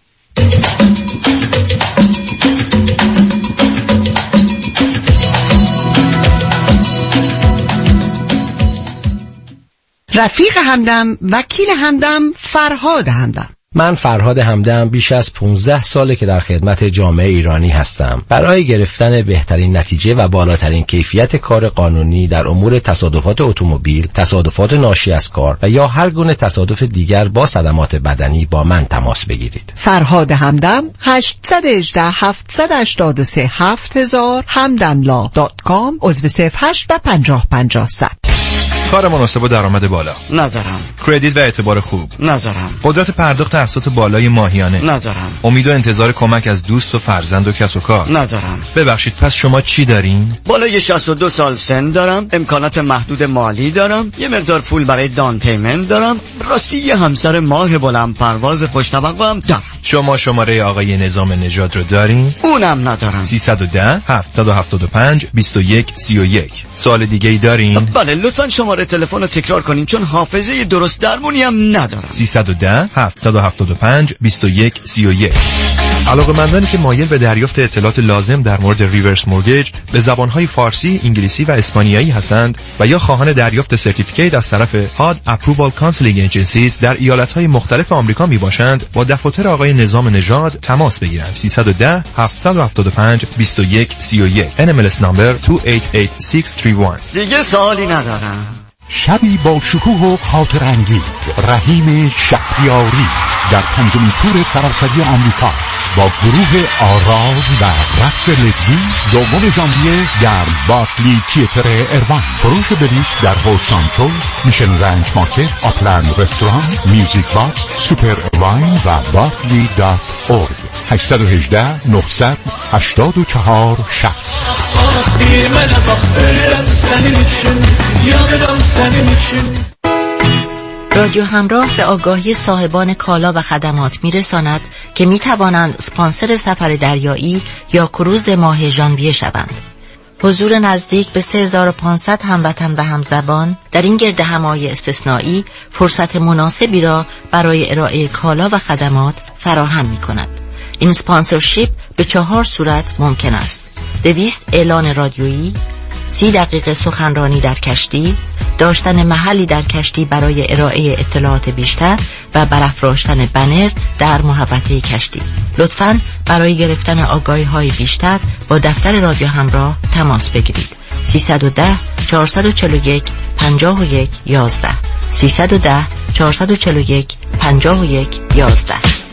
رفیق همدم، وکیل همدم، فرهاد همدم. من فرهاد همدم بیش از پانزده ساله که در خدمت جامعه ایرانی هستم. برای گرفتن بهترین نتیجه و بالاترین کیفیت کار قانونی در امور تصادفات اتومبیل، تصادفات ناشی از کار و یا هر گونه تصادف دیگر با صدمات بدنی با من تماس بگیرید. فرهاد همدم هشت یک هشت هفت هشت سه هفت هزار همدملا دات کام عضو صفر هشت و پنجاه پنجاه صد. کار مناسب و درآمد بالا نظرم. کردیت و اعتبار خوب نظرم. قدرت پرداخت اقساط بالای ماهیانه نظرم. امید و انتظار کمک از دوست و فرزند و کس و کار نظرم. ببخشید پس شما چی دارین؟ بالای شصت و دو سال سن دارم، امکانات محدود مالی دارم، یه مقدار پول برای دان پیمنت دارم، راستی یه همسر ماه بلند پرواز خوش توقع هم دارم. شما شماره آقای نظام نژاد رو دارین؟ اونم ندارم. سیصد و ده هفت هفت پنج بیست و یک سی و یک. سوال دیگه ای دارین؟ بله لطفاً شماره تلفن رو تکرار کنین چون حافظه درست درمونی هم ندارم. سیصد و ده هفت هفت پنج بیست و یک سی و یک. علاقه‌مندانی که مایل به دریافت اطلاعات لازم در مورد ریورس مورگیج به زبان‌های فارسی، انگلیسی و اسپانیایی هستند و یا خواهان دریافت سرتیفیکیت از طرف هاد اپرووال کانسلینگ ایجنسیز در ایالت‌های مختلف آمریکا میباشند، با دفاتر آقای نظام نژاد تماس بگیرند. سیصد و ده هفت هفت پنج بیست و یک سی و یک. ان ام ال اس نمبر دو هشت هشت شش سه یک. دیگه سوالی ندارم. شبی با شکوه و خاطر انگیز، رحیم شهریاری در پنجمین تور سراسری آمریکا با گروه آراز و رقص لزبی دوم ژانویه در بارکلی تیاتر اروان. فروش بلیط در هول سانترال، میشن رنج مارکت، آپلند رستوران، میوزیک باکس، سوپر اروان و بارکلی دات اورگ. هشت یک هشت نه هشت چهار شصت. رادیو همراه به آگاهی صاحبان کالا و خدمات میرساند که می توانند اسپانسر سفر دریایی یا کروز ماه ژانویه شوند. حضور نزدیک به سه هزار و پانصد هموطن و همزبان در این گرد همایی استثنایی فرصت مناسبی را برای ارائه کالا و خدمات فراهم می کند. این اسپانسرشیپ به چهار صورت ممکن است: دویست اعلان رادیویی، سی دقیقه سخنرانی در کشتی، داشتن محلی در کشتی برای ارائه اطلاعات بیشتر و برافراشتن بنر در محوطه کشتی. لطفاً برای گرفتن آگاهی های بیشتر با دفتر رادیو همراه تماس بگیرید. سیصد و ده چهارصد و چهل و یک پنجاه و یک یازده سیصد و ده چهارصد و چهل و یک پنجاه و یک یازده.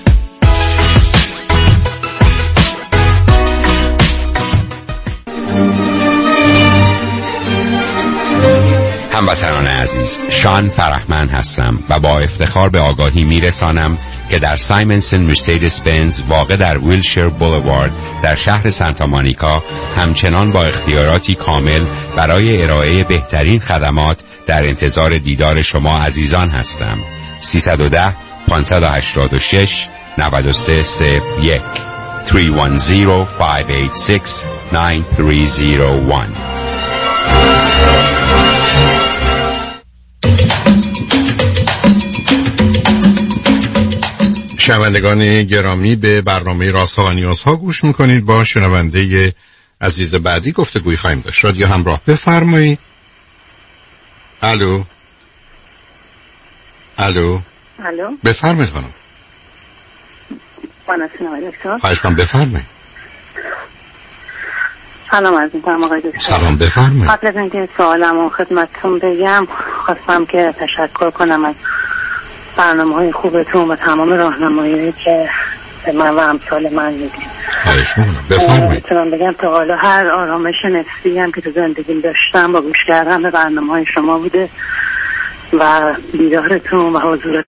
هموطنان عزیز، شان فرحمند هستم و با افتخار به آگاهی میرسانم که در سایمنسن مرسدس بنز واقع در ویلشیر بولوارد در شهر سانتا مونیکا همچنان با اختیاراتی کامل برای ارائه بهترین خدمات در انتظار دیدار شما عزیزان هستم. سیصد و ده پانصد و هشتاد و شش نود و سه صفر یک سه یک صفر پنج هشت شش نه سه صفر یک. شنوندگان گرامی، به برنامه رازها و نیازها گوش میکنید. با شنونده عزیز بعدی گفتگوی خواهیم داشت. رادیو همراه، بفرمایید. الو الو الو بفرمایید خانم. من هستم آقای دکتر. خواهش کنم بفرمایید. سلام عرض می‌کنم آقای دکتر. سلام بفرمایید. قبل از اینکه سوالمو خدمتتون بگم خواستم که تشکر کنم از برنامه‌های خوبتون و تمام راهنمایی که به من و امثال من میدید. خواهش می‌کنم بفرمایید. میتونم بگم تا حالا هر آرامش نفسی هم که تو زندگیم داشتم با گوش کردن به برنامه‌های شما بوده و دیدارتون و حضورتون